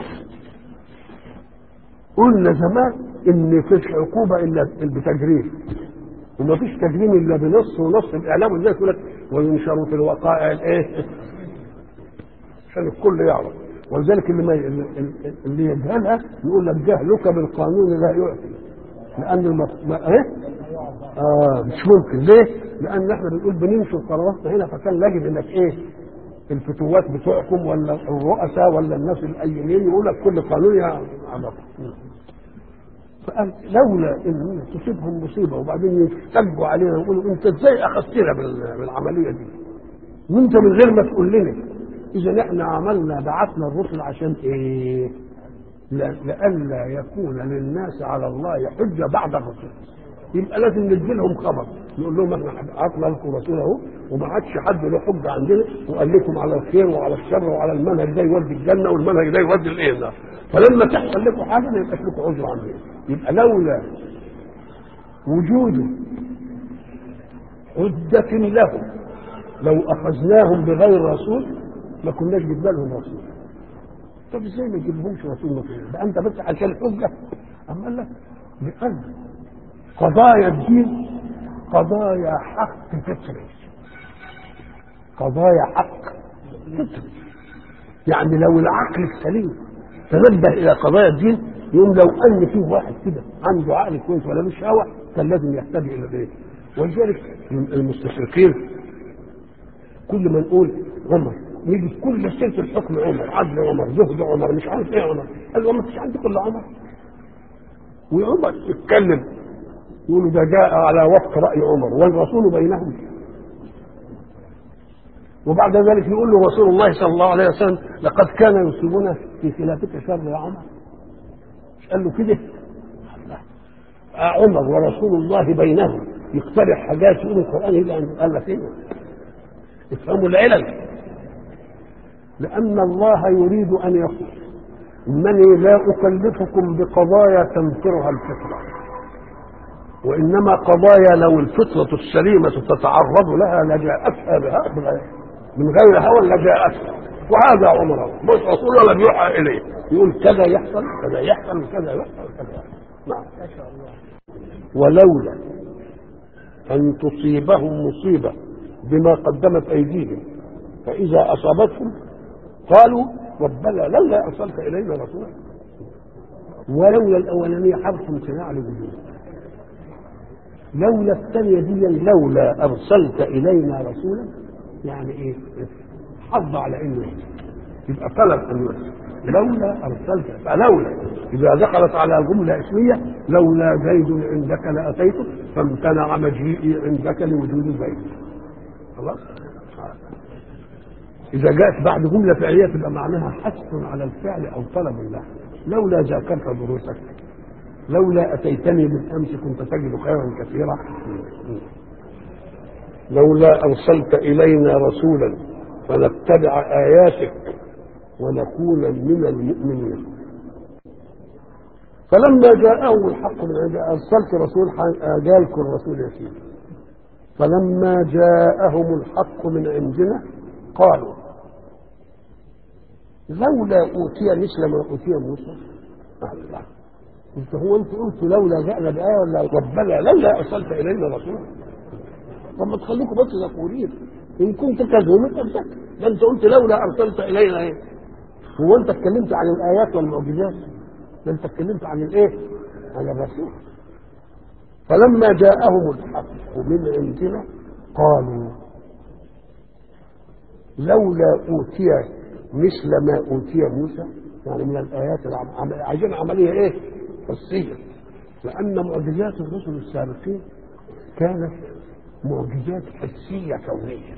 قلنا زمان إن فيش عقوبة إلا بتجريم، وما فيش تجريم إلا بنص ونص الإعلام. والناس يقول لك وينشروا في الوقائع الإيه عشان الكل يعرف. ولذلك اللي ما اللي يجهلها يقول لك جهلك بالقانون لا يعطي، لان الم... ما... ايه اه مش ممكن. ليه؟ لان احنا بنقول بننشر قراراتنا هنا، فكان يجب انك ايه الفتوات بتوعكم ولا الرؤساء ولا الناس الايمين يقول لك كل قانون يا عبط. فقال لولا ان تصيبهم مصيبه وبعدين يستجوا علينا ويقولوا انت ازاي اخذتنا بالعمليه دي وانت من غير ما تقول لنا. إذا احنا عملنا بعثنا الرسل عشان ايه؟ لئلا يكون للناس على الله حجة بعد الرسل. يبقى لازم ندي لهم خبر نقول لهم احنا بعثنا لكم رسول اهو وما عادش حد له حجة عندنا وقال لكم على الخير وعلى الشر وعلى المنهج ده يودي الجنة والمنهج ده يودي الايه ده. فلما تحصل لكم حاجة ما يبقاش لكم عذر عندنا. يبقى لولا وجود عدة لهم لو أخذناهم بغير رسول ما كناش جبنا لهم رسول. طب ازاي ما تجيبهمش رسول مطلوب؟ ده انت بس عشان الحجه. اما قال لك لان قضايا الدين قضايا حق فطري، قضايا حق فطري. يعني لو العقل السليم تنبه الى قضايا الدين يوم لو ان فيه واحد كده عنده عقل كويس ولا مش هوى كان لازم يحتاج الى ايه. ولذلك المستشرقين كل ما نقول عمر يجي كل سلسله الحكم عمر، عدل عمر، زهد عمر، مش عارف ايه عمر. قال له ما فيش عندي كل عمر. وعمر يتكلم يقولوا ده جاء على وفق راي عمر والرسول بينهم. وبعد ذلك يقول له رسول الله صلى الله عليه وسلم لقد كان يصيبنا في خلافك شر يا عمر. مش قال له كده؟ عمر ورسول الله بينهم يقترح حاجات يقول القران يبقى قال لك ايه؟ افهموا العلل. لأن الله يريد أن يقول إنني لا أكلفكم بقضايا تنكرها الفطرة، وإنما قضايا لو الفطرة السليمة تتعرض لها لجاءتها بها من غير هوى لجاءتها. وهذا عمر مش رسول ولا بيوحى إليه يقول كذا يحصل كذا يحصل كذا يحصل كذا يحصل. نعم. ما شاء الله. ولولا أن تصيبهم مصيبة بما قدمت أيديهم فإذا أصابتهم قالوا ربنا لولا أرسلت إلينا رسولا. ولولا الأولانية حرف امتناع لوجود. لولا الثانية دي لولا أرسلت إلينا رسولا يعني إيه؟ حظ على إنه يبقى طلب أن يرسل. لولا أرسلت فلولا إذا دخلت على جملة اسمية لولا زيد عندك لأتيته فامتنع مجيئي عندك لوجود زيد. خلاص. إذا جاءت بعد جملة فعلية تبقى معناها حث على الفعل أو طلب الله. لولا ذاكرت دروسك لولا أتيتني بالأمس كنت تجد خيرا كثيرا. لولا أرسلت إلينا رسولا فنتبع آياتك ونكون من المؤمنين. فلما جاءهم الحق من عند ارسلت رسول جالكم الرسول يا سيدي. فلما جاءهم الحق من عندنا قالوا لولا اوتي مثل ما اوتي موسى. الله، انت هو انت قلت لولا جاءنا بايه ولا ربنا لولا ارسلت الينا رسولا؟ طب ما تخليكم بس تقولين ان كنت كذوب فانت ده انت قلت لولا ارسلت الينا ايه؟ هو انت اتكلمت عن الايات والمعجزات؟ ده انت اتكلمت عن الايه؟ عن الرسول. فلما جاءهم الحق من عندنا قالوا لولا اوتي مثل ما اوتي موسى، يعني من الايات العم... عايزين عمليه ايه؟ حسيه. لان معجزات الرسل السابقين كانت معجزات حسيه كونيه.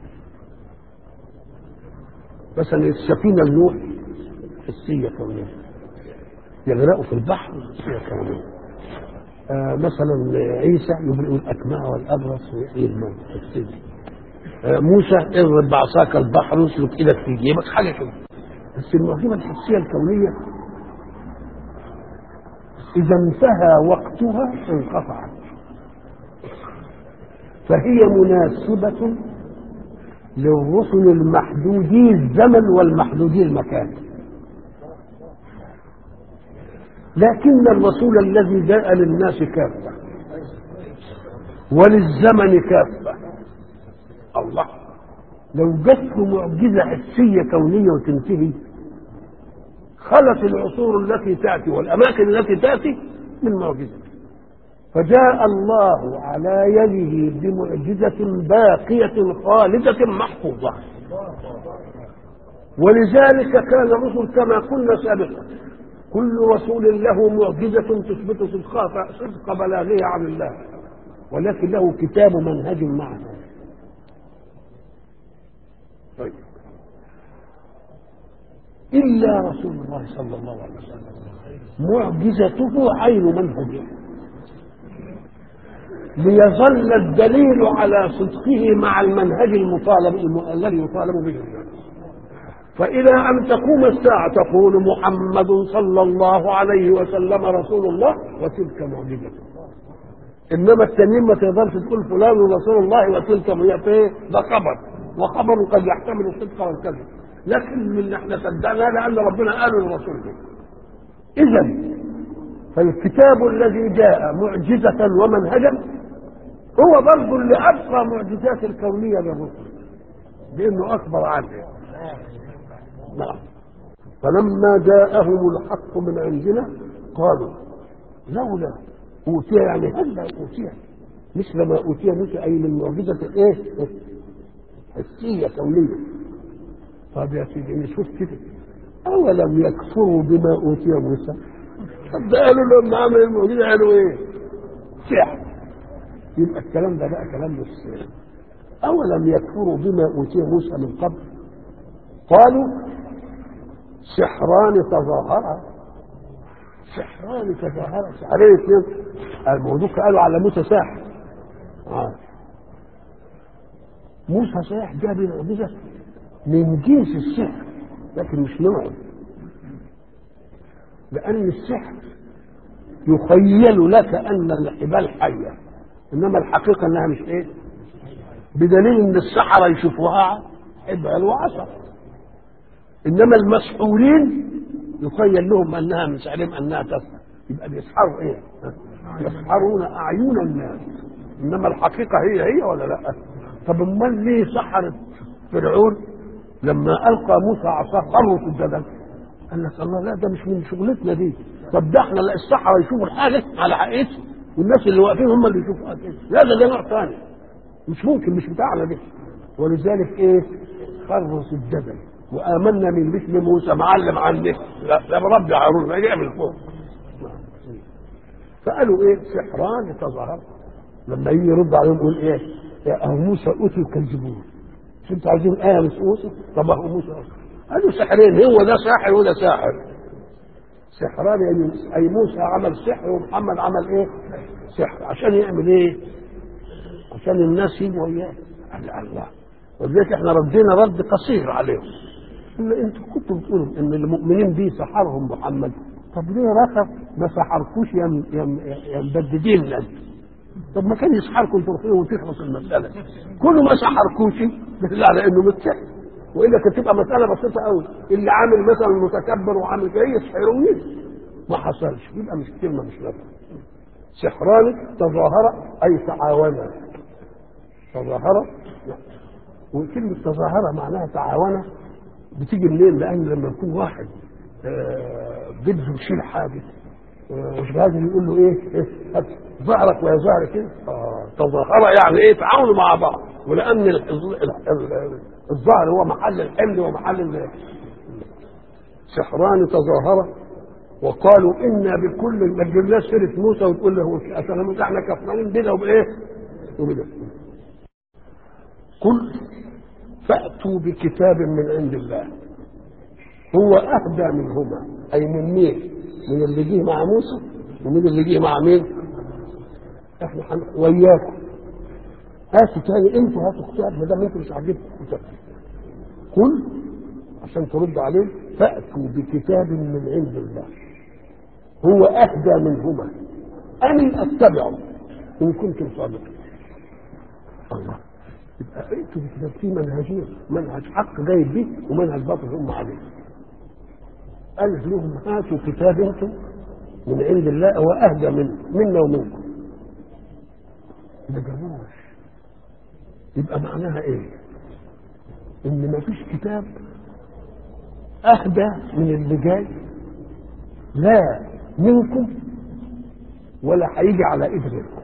مثلا السفينه النوح حسيه كونيه، يغرقوا في البحر حسيه كونيه. آه مثلا عيسى يبرئ الاكمه والابرص ويحيي الموت حسيه. آه موسى اضرب بعصاك البحر واسلك ايدك في جيبك، حاجه كده. بس المعجزه الحسيه الكونيه اذا انتهى وقتها انقطعت، فهي مناسبه للرسل المحدودي الزمن والمحدودي المكان. لكن الرسول الذي جاء للناس كافة وللزمن كافة، الله لو جت معجزة حسية كونية وتنتهي خلت العصور التي تأتي والأماكن التي تأتي من معجزة. فجاء الله على يده بمعجزة باقية خالدة محفوظة. ولذلك كان الرسل كما قلنا سابقا كل رسول له معجزة تثبت صدق بلاغه عن الله، ولكن له كتاب منهج معه. طيب إلا رسول الله صلى الله عليه وسلم معجزته عين منهجه، ليظل الدليل على صدقه مع المنهج المطالب الذي يطالب به. فإلى أن تقوم الساعة تقول محمد صلى الله عليه وسلم رسول الله وتلك معجزته. إنما التنين ما تقدرش تقول فلان رسول الله وتلك معجزته، ده خبر، وخبر قد يحتمل الصدق والكذب، لكن من احنا صدقناه لأن ربنا قال للرسول به. إذا فالكتاب الذي جاء معجزة ومنهجا هو برضه اللي أبقى معجزات الكونية للرسل لأنه أكبر عنه. نعم. فلما جاءهم الحق من عندنا قالوا لولا أوتي، يعني هلا أوتي مثل ما أوتي موسى، أي من معجزة إيه؟ حسية كونية. طب يا سيدي نشوف كده، أولم يكفروا بما أوتي موسى؟ طب ده قالوا لهم عمل المعجزة قالوا إيه؟ سحر. يبقى الكلام ده بقى كلام مش سحر. أولم يكفروا بما أوتي موسى من قبل؟ قالوا سحران تظاهرا. سحران تظاهرا، سحرين اثنين. الموضوع قالوا على موسى ساحر. آه. موسى ساحر جاب معجزة من جنس السحر لكن مش نوعه، لأن السحر يخيل لك أن الحبال حية، إنما الحقيقة أنها مش إيه، بدليل أن السحرة يشوفوها حبال وعصا، إنما المسحورين يخيل لهم أنها من سحرهم أنها تسحر، يبقى بيسحروا إيه؟ يسحرون أعين الناس، إنما الحقيقة هي هي ولا لا؟ طب أمال ليه سحرت فرعون لما ألقى موسى عصاه خروا في الجبل؟ قال لك الله لا ده مش من شغلتنا دي. طب ده احنا السحرة يشوفوا الحاجة على حقيقتها والناس اللي واقفين هم اللي يشوفوا حقيقتها، لا ده ده نوع ثاني مش ممكن، مش بتاعنا دي. ولذلك ايه؟ خروا في الجبل وآمنا من مثل موسى معلم عني، لا ده ربي هارون ما جاء من فوق. فقالوا ايه؟ سحران تظاهر. لما يجي يرد عليهم يقول ايه؟ يا موسى اوتوا يكذبون، مش انتوا عايزين ايه مش موسى؟ طب هو موسى قالوا سحرين، هو ده ساحر وده ساحر. سحران يعني اي موسى عمل سحر ومحمد عمل ايه؟ سحر. عشان يعمل ايه؟ عشان الناس يجوا وياه. الله. ولذلك احنا ردينا رد قصير عليهم، ان انتوا كنتوا بتقولوا ان المؤمنين دي سحرهم محمد، طب ليه رخص ما سحركوش يا يا مبددين لنا؟ طب ما كان يسحركم تروحوا وتخلص المساله. كل ما سحركوش دل على انه متسحر، والا كانت تبقى مساله بسيطه قوي. اللي عامل مثلا متكبر وعامل كده يسحروني، ما حصلش، يبقى مش كلمه مش نافعه. سحران تظاهر اي تعاون. تظاهر، وكلمه تظاهر معناها تعاون بتيجي منين؟ لان لما يكون واحد آه بده يشيل حاجه مش لازم يقول له ايه, إيه؟ ظهرك ويا ظهرك كده. اه تظاهر يعني ايه؟ تعاونوا مع بعض. ولان الظهر هو محل الحمل ومحل سحران تظاهر وقالوا انا بكل ما تجيبناش سيره موسى وتقول له اصل احنا كفرانين بده وبايه وبده. قل فاتوا بكتاب من عند الله هو اهدى منهما. اي من مين؟ من اللي جه مع موسى ومن اللي جه مع مين؟ احنا حن... وياكم هاتوا تاني، انتوا هاتوا كتاب ما دام انتوا مش عاجبكم كتاب. قل عشان ترد عليه فاتوا بكتاب من عند الله هو اهدى منهما اني اتبعه ان كنتم صادقين. الله، يبقى انتوا بكتاب فيه منهجين، منهج حق جايب به ومنهج باطل هم عليه. قال لهم هاتوا كتاب انتم من عند الله واهدى من منا ومنكم. ما جابوش. يبقى معناها ايه؟ ان ما فيش كتاب اهدى من اللي جاي لا منكم ولا هيجي على ايد غيركم.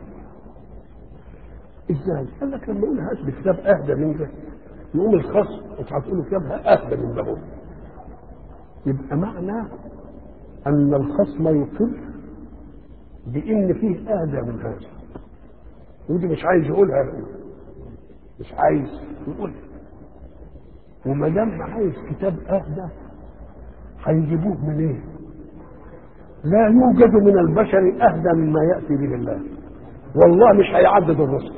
ازاي؟ قال لك لما يقول هات بكتاب اهدى من ده يقوم الخصم مش هتقولوا كتابها اهدى من ده. يبقى معنى ان الخصم يقر بان فيه اهدى من هذا، ودي مش عايز يقولها، مش عايز يقولها. وما دام عايز كتاب اهدى هيجيبوه من ايه؟ لا يوجد من البشر اهدى مما ياتي به الله. والله مش هيعدد الرسل،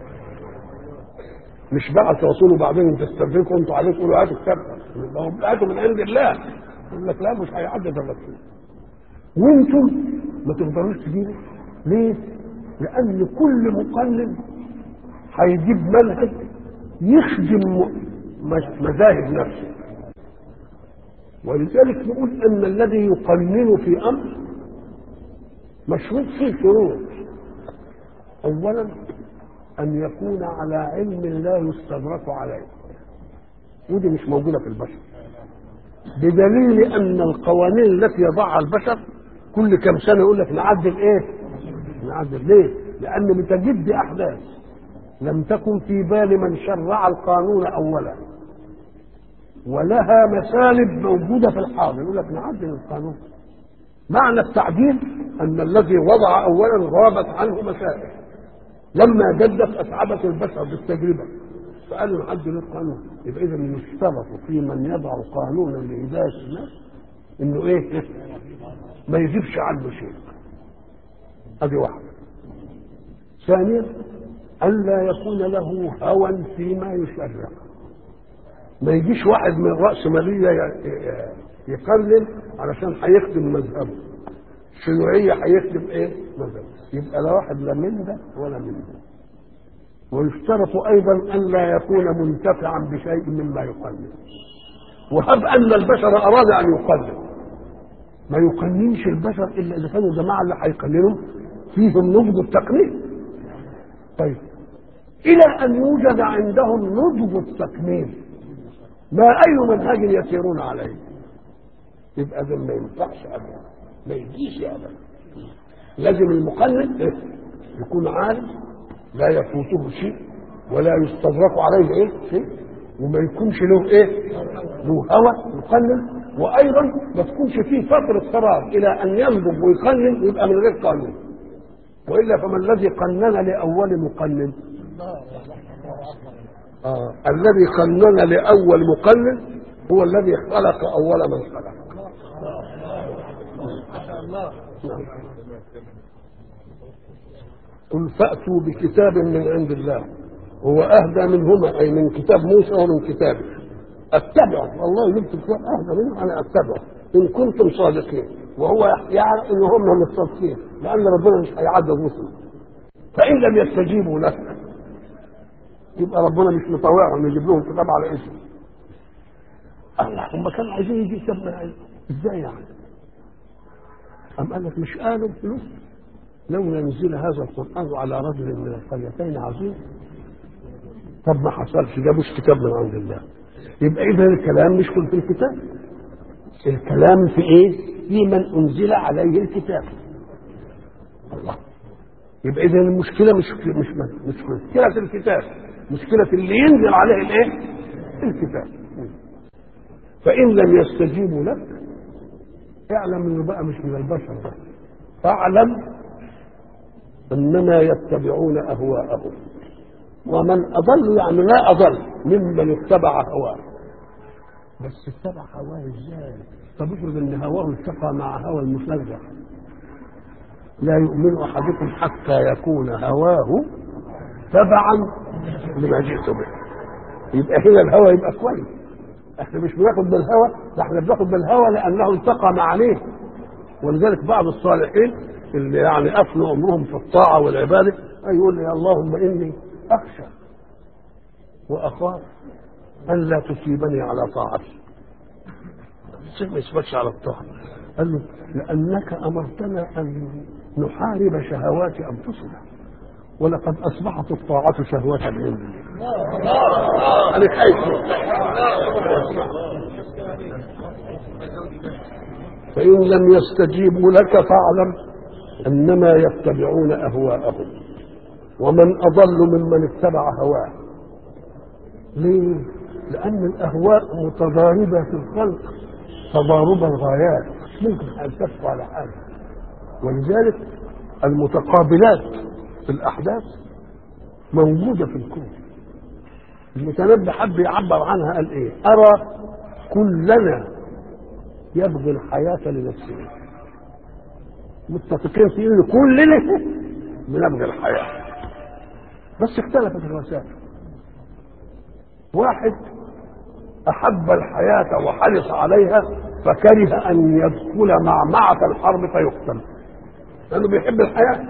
مش بعث رسوله بعدين تستدركوا انتوا عليه تقولوا هاتوا كتاب، هاتوا من عند الله. يقول لك لا مش هيعدد الرسول، وانتم ما تقدروش تجيبوا. ليه؟ لان كل مقلد هيجيب منهج يخدم مذاهب نفسه. ولذلك نقول ان الذي يقنن في امر مشروط فيه شروط. اولا ان يكون على علم لا يستدرك عليه، ودي مش موجوده في البشر، بدليل ان القوانين التي يضعها البشر كل كم سنه يقول لك نعدل ايه؟ نعدل ليه؟ لان بتجد احداث لم تكن في بال من شرع القانون اولا ولها مسالب موجوده في الحاضر، يقول لك نعدل القانون. معنى التعديل ان الذي وضع اولا غابت عنه مسائل، لما جدت اتعبت البشر بالتجربه فقالوا نعدل القانون. يبقى اذا يشترط في من يضع قانونا لهدايه الناس انه ايه؟ ما يجيبش عنه شيء. ادي واحده. ثانيا الا يكون له هوى فيما يشرع. ما يجيش واحد من راس ماليه يقلل علشان هيخدم مذهبه، الشيوعيه هيخدم ايه؟ مذهبه. يبقى لا واحد لا من ده ولا من ده. ويشترط ايضا ان لا يكون منتفعا بشيء مما يقلد. وهب ان البشر اراد ان يقلد، ما يقننش البشر الا اذا كانوا الجماعه اللي هيقللوا فيهم نضج التقنين. طيب الى ان يوجد عندهم نضج التقنين ما اي منهج يسيرون عليه، يبقى ده ما ينفعش ابدا، ما يجيش ابدا. لازم المقلد يكون عالم لا يفوته شيء ولا يستدرك عليه ايه شيء، وما يكونش له ايه؟ له هوى يقلل، وايضا ما تكونش فيه فتره فراغ الى ان ينضج ويقلل يبقى من غير قانون. والا فما الذي قنن لاول مقلد؟ آه. الذي قنن لاول مقلد هو الذي خلق اول من خلق. نعم. قل فأتوا بكتاب من عند الله هو أهدى منهما، أي من كتاب موسى ومن كتابه. أتبعه، والله جبت كتاب أهدى منه أنا أتبعه إن كنتم صادقين. وهو يعرف ان هم متصدقين لان ربنا مش هيعذب مسلم. فان لم يستجيبوا لك يبقى ربنا مش مطوعهم يجيب لهم كتاب على اسم الله. هم كانوا عايزين يجي كتاب من عين ازاي يعني؟ أم قال لك مش قالوا فلوس لولا نزل هذا القرآن على رجل من القريتين عظيم. طب ما حصلش جابوش كتاب من عند الله. يبقى إذا الكلام مش في الكتاب، الكلام في إيه؟ في من أنزل عليه الكتاب. الله. يبقى إذا المشكلة مش مش مش مشكلة في الكتاب، مشكلة اللي ينزل عليه الإيه؟ الكتاب. فإن لم يستجيبوا لك اعلم انه بقى مش من البشر بقى. فاعلم انما يتبعون اهواءهم ومن اضل يعني لا اضل ممن اتبع هواه. بس اتبع هواه ازاي؟ طب افرض ان هواه التقى مع هوى المشرع. لا يؤمن احدكم حتى يكون هواه تبعا لما جئت به. يبقى هنا الهوى يبقى كويس. احنا مش بناخد بالهوى، ده احنا بناخد بالهوى لانه التقى مع عليه. ولذلك بعض الصالحين اللي يعني افنوا عمرهم في الطاعه والعباده يقول يا اللهم اني اخشى واخاف ان لا تصيبني على طاعتي. ما يثبتش على الطاعه. قال له لانك امرتنا ان نحارب شهوات انفسنا ولقد اصبحت الطاعه شهوه عندي. انا خايف. فان لم يستجيبوا لك فاعلم انما يتبعون اهواءهم ومن اضل ممن اتبع هواه. ليه؟ لان الاهواء متضاربه في الخلق تضارب الغايات، ممكن هيتفقوا على حاجه. ولذلك المتقابلات في الأحداث موجودة في الكون. المتنبي حب يعبر عنها قال إيه؟ أرى كلنا يبغي الحياة لنفسه. متفقين في إن كلنا بنبغي الحياة، بس اختلفت الوسائل. واحد أحب الحياة وحرص عليها فكره أن يدخل معمعة الحرب فيقتل لأنه بيحب الحياة.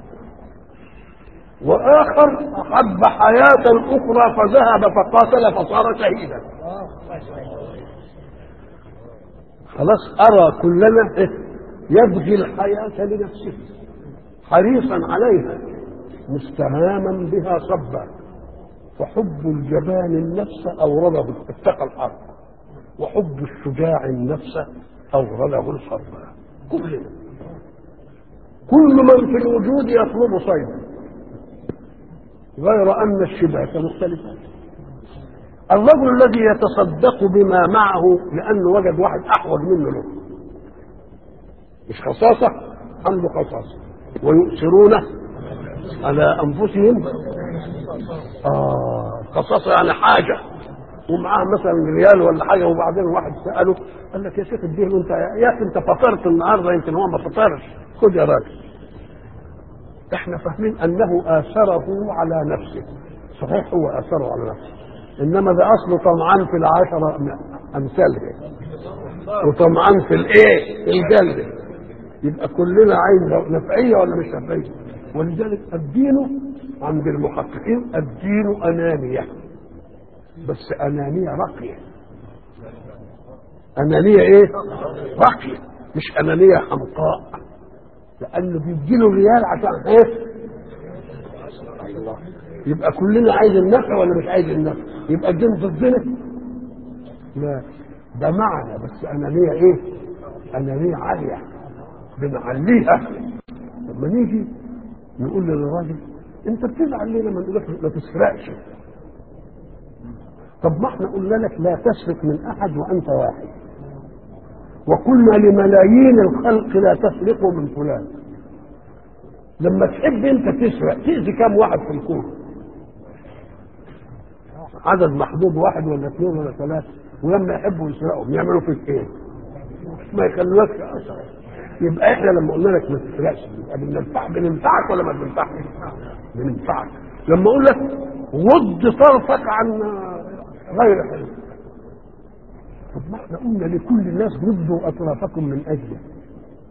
وآخر أحب حياة أخرى فذهب فقاتل فصار شهيدا. خلاص أرى كلنا يبغي الحياة لنفسه حريصا عليها مستهاما بها صبا. فحب الجبان النفس أورده اتقى الحرب، وحب الشجاع النفس أورده الحرب. كلنا كل من في الوجود يطلب صيدا غير أن الشبهة مختلفة. الرجل الذي يتصدق بما معه لأنه وجد واحد أحوج منه له، مش خصاصة، عنده خصاصة. ويؤثرون على أنفسهم آه خصاصة يعني حاجة ومعاه مثلا ريال ولا حاجة، وبعدين واحد سأله قال لك يا شيخ اديه انت يا اخي انت فطرت النهارده، يمكن هو ما فطرش، خد يا راجل. احنا فاهمين انه اثره على نفسه، صحيح هو اثره على نفسه، انما ده اصله طمعان في العشرة امثالها وطمعان في الايه الجنة. يبقى كلنا عايز نفعية ولا مش نفعية. ولذلك الدين عند المحققين الدين انانية، بس انانية راقية. انانية ايه؟ راقية، مش انانية حمقاء، لانه بيجيله ريال عشان ايه؟ الله. يبقى كلنا عايز النفع ولا مش عايز النفع؟ يبقى الدين ضدنا؟ لا، ده معنى بس انانية ايه؟ انانية عالية بنعليها. لما نيجي نقول للراجل انت بتزعل ليه لما نقول لك ما تسرقش؟ طب ما احنا قلنا لك لا تسرق من احد وانت واحد، وقلنا لملايين الخلق لا تسرقوا من فلان. لما تحب انت تسرق تأذي كم واحد في الكون؟ عدد محدود، واحد ولا اثنين ولا ثلاثة، ولما يحبوا يسرقوا يعملوا فيك ايه؟ ما يخلوكش اثر. يبقى احنا لما قلنا لك ما تسرقش يبقى بننفع بننفعك ولا ما بننفعك؟ بننفعك. لما اقول لك غض طرفك عن غير حلو، طب ما احنا قلنا لكل الناس غضوا اطرافكم من اجله.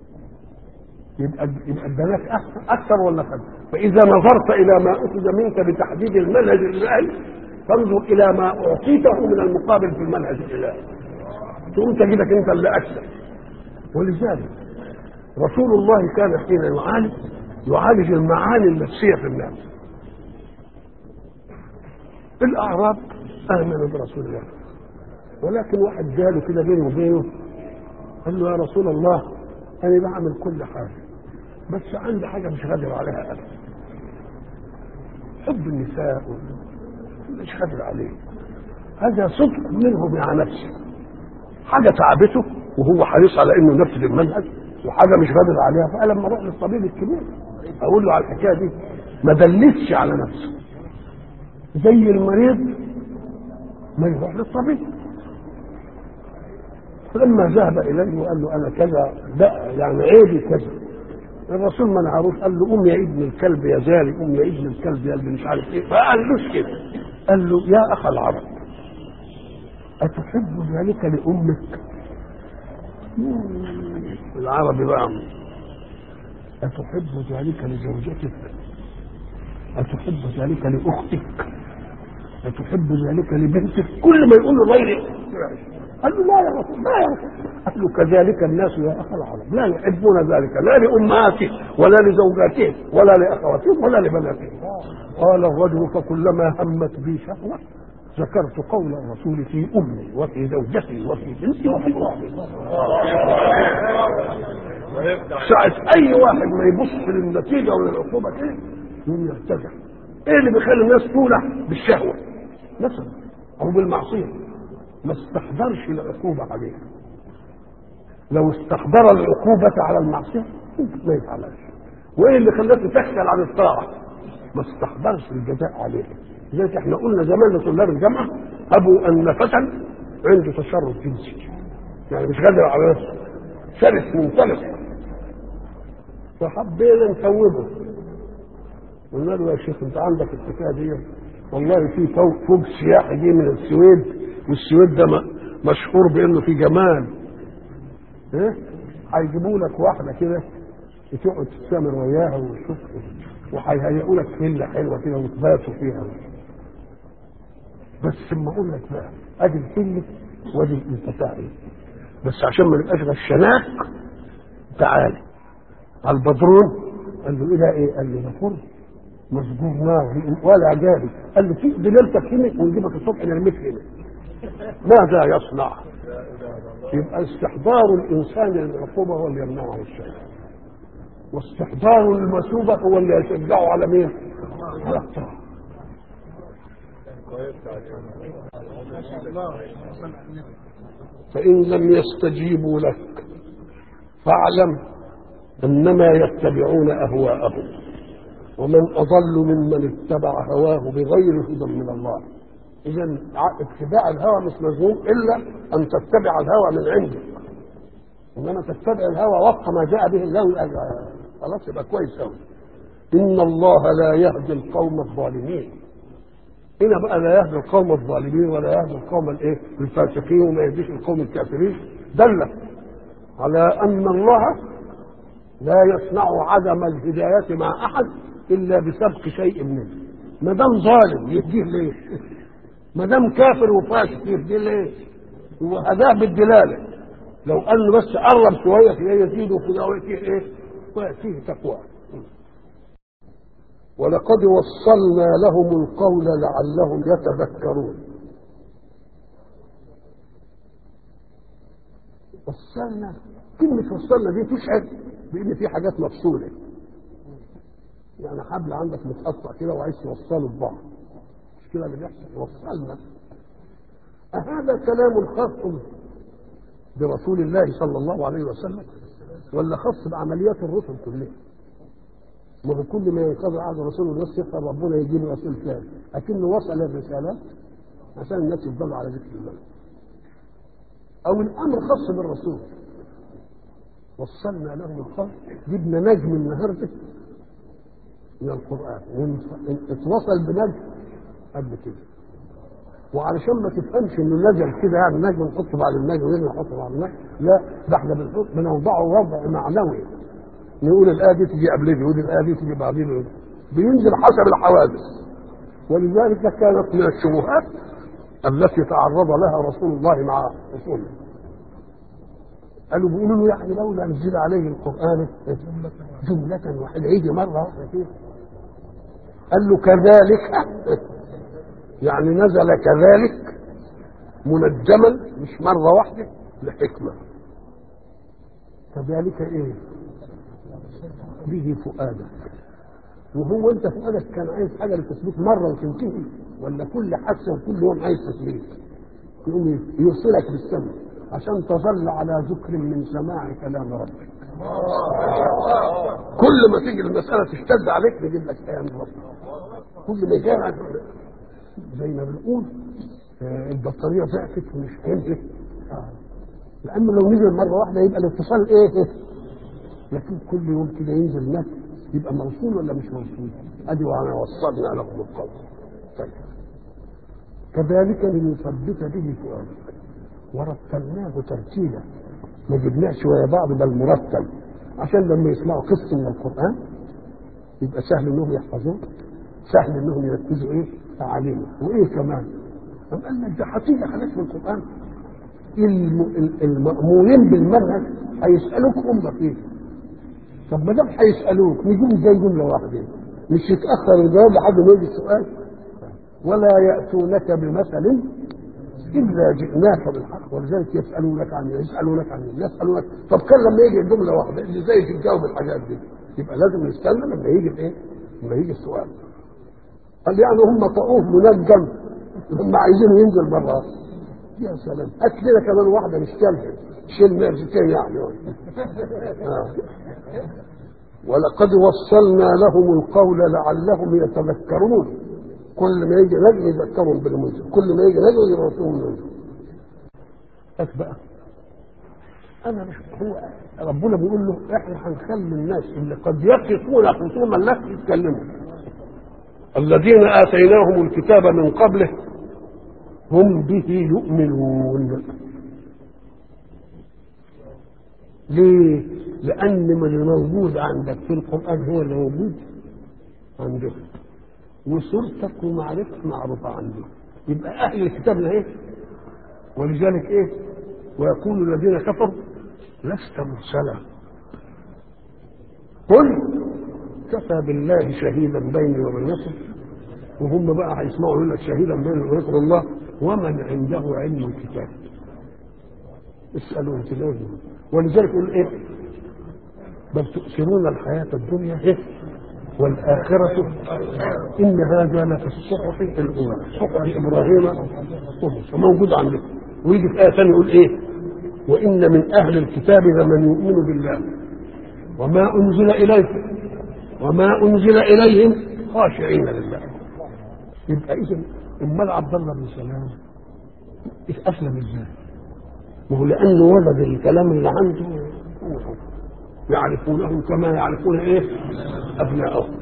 يبقى يبقى اداناك اكثر ولا خد. فاذا نظرت الى ما اخذ منك بتحديد المنهج الالهي فانظر الى ما اعطيته من المقابل في المنهج الالهي تقوم تجدك انت اللي اكثر. ولذلك رسول الله كان حين يعالج يعالج المعاني النفسيه في الناس. الاعراب امنوا برسول الله، ولكن واحد جاله كده بينه وبينه قال له يا رسول الله انا بعمل كل حاجه بس عندي حاجه مش قادر عليها ابدا، حب النساء مش قادر عليه. هذا صدق منه مع نفسه، حاجه تعبته وهو حريص على انه ينفذ المنهج وحاجه مش قادر عليها. فقال لما اروح للطبيب الكبير اقول له على الحكايه دي ما دلتش على نفسه زي المريض ما يروح للطبيب. فلما ذهب اليه وقال له انا كذا ده يعني عيبي كذا، الرسول ما نعرفش قال له قوم يا ابن الكلب يا زالي، قوم يا ابن الكلب يا اللي مش عارف ايه. فقال له كده قال له يا اخ العرب اتحب ذلك لامك؟ العربي بقى اتحب ذلك لزوجتك؟ اتحب ذلك لاختك؟ اتحب ذلك لبنتك؟ كل ما يقول له غير قال له لا يا رسول لا يا رسول. قال له كذلك الناس يا اخ العرب لا يحبون ذلك لا لامهاتهم ولا لزوجاتهم ولا لاخواتهم ولا لبناتهم. قال الرجل فكلما همت بي شهوه ذكرت قول الرسول في امي وفي زوجتي وفي بنتي وفي اختي. ساعة اي واحد ما يبص للنتيجه وللعقوبه ايه يوم يرتجع. ايه اللي بيخلي الناس تولع بالشهوه مثلا او بالمعصيه؟ ما استحضرش العقوبه عليها. لو استحضر العقوبه على المعصيه ما يفعلهاش. وايه اللي خلاته تكسل عن الطاعه؟ ما استحضرش الجزاء عليها. لذلك احنا قلنا زمان لطلاب الجامعه ابو ان فتى عنده تشرد جنسي يعني مش قادر على نفسه شرس منطلق، فحبينا نثوبه قلنا له يا شيخ انت عندك الحكايه دي والله في فوق فوق سياحي جه من السويد والسويد ده مشهور بانه في جمال ايه هيجيبوا لك واحده كده تقعد تستمر وياها وتشوف وهيهيئوا لك فيلا حلوه كده وتباتوا فيها. بس اما اقول لك بقى ادي الفيلا وادي الانفتاحي بس عشان ما نبقاش غشناك تعالى على البدرون. قال له الى ايه؟ قال له نفر مسجون نار ولا جاري. قال له في بليلتك هنا ونجيبك الصبح نرميك هنا. ماذا يصنع؟ يبقى استحضار الانسان للعقوبه هو اللي يمنعه الشيء، واستحضار المثوبه هو اللي يشجعه على مين؟ على الطاعه. فإن لم يستجيبوا لك فاعلم أنما يتبعون أهواءهم ومن أضل ممن اتبع هواه بغير هدى من الله. إذا اتباع الهوى مش مذموم إلا أن تتبع الهوى من عندك، إنما تتبع الهوى وفق ما جاء به الله خلاص يبقى كويس أوي. إن الله لا يهدي القوم الظالمين. هنا بقى لا يهدي القوم الظالمين ولا يهدي القوم الايه الفاسقين وما يهديش القوم الكافرين. دل على ان الله لا يصنع عدم الهدايه مع احد الا بسبق شيء منه. ما دام ظالم يهديه ليه؟ ما دام كافر وفاسق يهديه ليه؟ هو هداه بالدلاله. لو قال له بس قرب شويه يزيده في ويأتيه ايه؟ ويأتيه تقوى. ولقد وصلنا لهم القول لعلهم يتذكرون. وصلنا كلمة وصلنا دي تشعر بأن في حاجات مفصولة، يعني حبل عندك متقطع كده وعايز توصله ببعض، مش كده اللي بيحصل؟ وصلنا. أهذا كلام خاص برسول الله صلى الله عليه وسلم ولا خاص بعمليات الرسل كلها؟ ما هو كل ما ينقضي عهد الرسول والناس يفهم ربنا يجيب رسول ثاني لكنه وصل الرسالات عشان الناس يفضلوا على ذكر الله. او الامر خاص بالرسول وصلنا لهم القول. جبنا نجم النهارده من القران اتوصل بنجم قبل كده، وعلشان ما تفهمش انه نزل كده يعني نجم نحطه بعد النجم ونجم نحطه بعد النجم، لا ده احنا بنحط بنوضعه وضع معنوي نقول الآية دي تجي قبل دي، يقول الآية دي تجي بعدين، بينزل حسب الحوادث. ولذلك كانت من الشبهات التي تعرض لها رسول الله مع رسوله. قالوا بيقولوا له يعني لولا نزل عليه القرآن جملة واحدة، يجي مرة واحدة كده. قال له كذلك، يعني نزل كذلك منجما مش مرة واحدة لحكمة. كذلك ايه؟ به فؤادك. وهو انت فؤادك كان عايز حاجة للتثبيت مرة وتنتهي، ولا كل حادثة وكل يوم عايز تثبيت؟ يقوم يوصلك بالسمع عشان تظل على ذكر من سماع كلام ربك. كل ما تيجي المسألة تشتد عليك نجيب لك كلام ربك. كل ما يجي زي ما بنقول البطارية ضعفت ومش هينزل، لأنه لو نزل مرة واحدة يبقى الاتصال ايه؟ لكن كل يوم كده ينزل نت يبقى موصول ولا مش موصول؟ ادي وانا وصلنا لهم القول. طيب كذلك لنثبت به فؤادك ورتلناه ترتيلا، ما جبناش ويا بعض بل مرتل، عشان لما يسمعوا قصة من القرآن يبقى سهل انهم يحفظوه، سهل انهم يركزوا ايه؟ تعاليمه. وايه كمان؟ أم قال لك ده حقيقة خلاص من القرآن. المأمورين بالمنهج هيسألوك هم فيه. طب ما دام هيسألوك نجيب زي جملة واحدة، مش يتأخر الجواب لحد ما يجي السؤال. ولا يأتونك بمثل إلا جئناك بالحق. ولذلك يسألونك عن يسألونك عن يسألونك. طب كان لما يجي الجملة واحدة اللي زي تجاوب الحاجات دي، يبقى لازم نستنى لما يجي الايه؟ لما يجي السؤال. قال يعني هم طقوه منجم، هم عايزينه ينزل مرة. يا سلام، هات لنا كمان واحدة مش كلمة شيل مارستين يعني. آه. ولقد وصلنا لهم القول لعلهم يتذكرون. كل ما يجي نجم يذكرهم بالمنزل، كل ما يجي نجم يرسلهم منزل. بقى انا مش هو ربنا بيقول له احنا هنخلي الناس اللي قد يقفون خصوما لك يتكلموا. الذين اتيناهم الكتاب من قبله هم به يؤمنون. ليه؟ لأن من الموجود عندك في القرآن هو اللي موجود عندهم، وصورتك ومعرفتك معروفة عندهم، يبقى أهل الكتاب ايه؟ ولذلك إيه؟ ويقول الذين كفروا لست مرسلا قل كفى بالله شهيدا بيني وبينكم. وهم بقى هيسمعوا يقول لك شهيدا بيني وبينكم الله ومن عنده علم الكتاب. اسألوا انتباهوا. ولذلك يقول ايه؟ بل تؤثرون الحياة الدنيا إيه؟ والآخرة إن هذا لفي الصحف الأولى صحف إبراهيم وموسى موجود عندكم. ويجي في آية ثانية يقول إيه؟ وإن من أهل الكتاب لمن يؤمن بالله وما أنزل إليكم وما أنزل إليهم خاشعين لله. يبقى إذن أمال عبد الله بن سلام أسلم إزاي؟ ما هو لأنه وجد الكلام اللي عنده يعرفونهم كما يعرفون إيه؟ أبناءهم.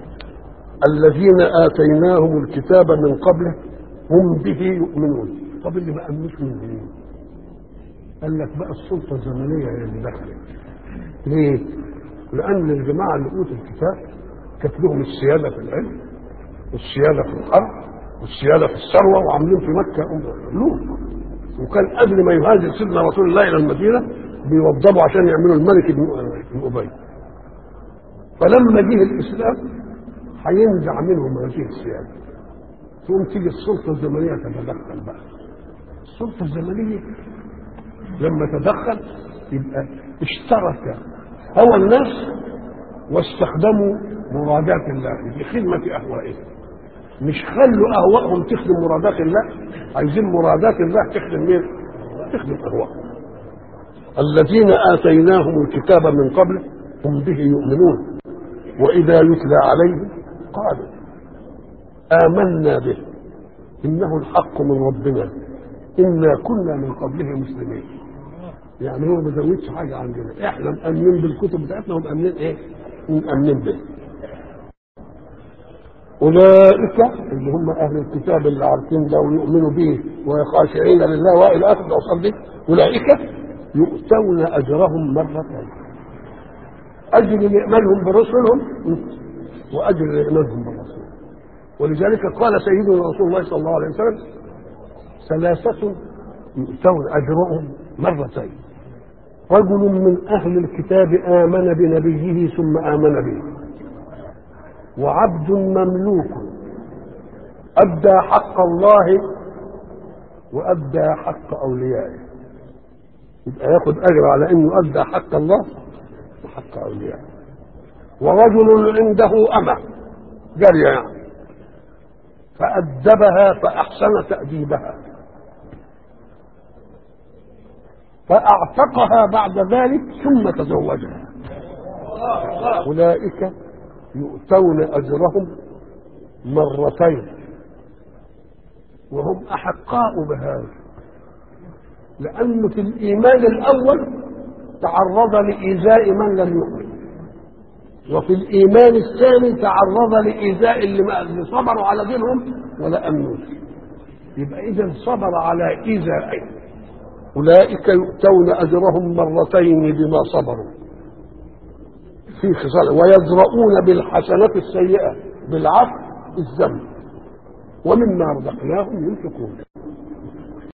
الذين آتيناهم الكتاب من قبله هم به يؤمنون. طب اللي ما أمنوش من مين؟ قال لك بقى السلطة الزمنية هي اللي دخلت. ليه؟ لأن الجماعة اللي أوتوا الكتاب كانت لهم السيادة في العلم والسيادة في الحرب والسيادة في الثروة، وعاملين في مكة ملوك. وكان قبل ما يهاجر سيدنا رسول الله إلى المدينة بيوضبوا عشان يعملوا الملك ابن أبي. فلما جه الإسلام هينزع منهم هذه السيادة، ثم تيجي السلطة الزمنية تتدخل بقى. السلطة الزمنية لما تدخل يبقى اشترك هوى الناس واستخدموا مرادات الله لخدمة أهوائهم. مش خلوا أهوائهم تخدم مرادات الله، عايزين مرادات الله تخدم مين؟ تخدم أهوائهم. الذين آتيناهم الكتاب من قبل هم به يؤمنون وإذا يتلى عليهم قالوا آمنا به إنه الحق من ربنا إنا كنا من قبله مسلمين. يعني هو ما زودش حاجة عندنا، احنا مأمنين بالكتب بتاعتنا ومأمنين ايه؟ مأمنين به. أولئك اللي هم أهل الكتاب اللي عارفين ده ويؤمنوا به وخاشعين لله وإلى آخر أوصل به، أولئك يؤتون أجرهم مرتين. أجر لإيمانهم برسلهم وأجر لإيمانهم بالرسول. ولذلك قال سيدنا رسول الله صلى الله عليه وسلم ثلاثة يؤتون أجرهم مرتين: رجل من أهل الكتاب آمن بنبيه ثم آمن به، وعبد مملوك أدى حق الله وأدى حق أوليائه. يبقى ياخد أجر على أنه أدى حق الله وحق أوليائه. ورجل عنده أمة جارية يعني فأدبها فأحسن تأديبها فأعتقها بعد ذلك ثم تزوجها، أولئك يؤتون أجرهم مرتين وهم أحقاء بهذا، لأنه في الإيمان الأول تعرض لإيذاء من لم يؤمن، وفي الإيمان الثاني تعرض لإيذاء اللي صبروا على دينهم ولا أمنوا. يبقى إذا صبر على إيذائين. أولئك يؤتون أجرهم مرتين بما صبروا في خصال، ويدرؤون بالحسنة السيئة بالعفو الذنب، ومما رزقناهم ينفقون.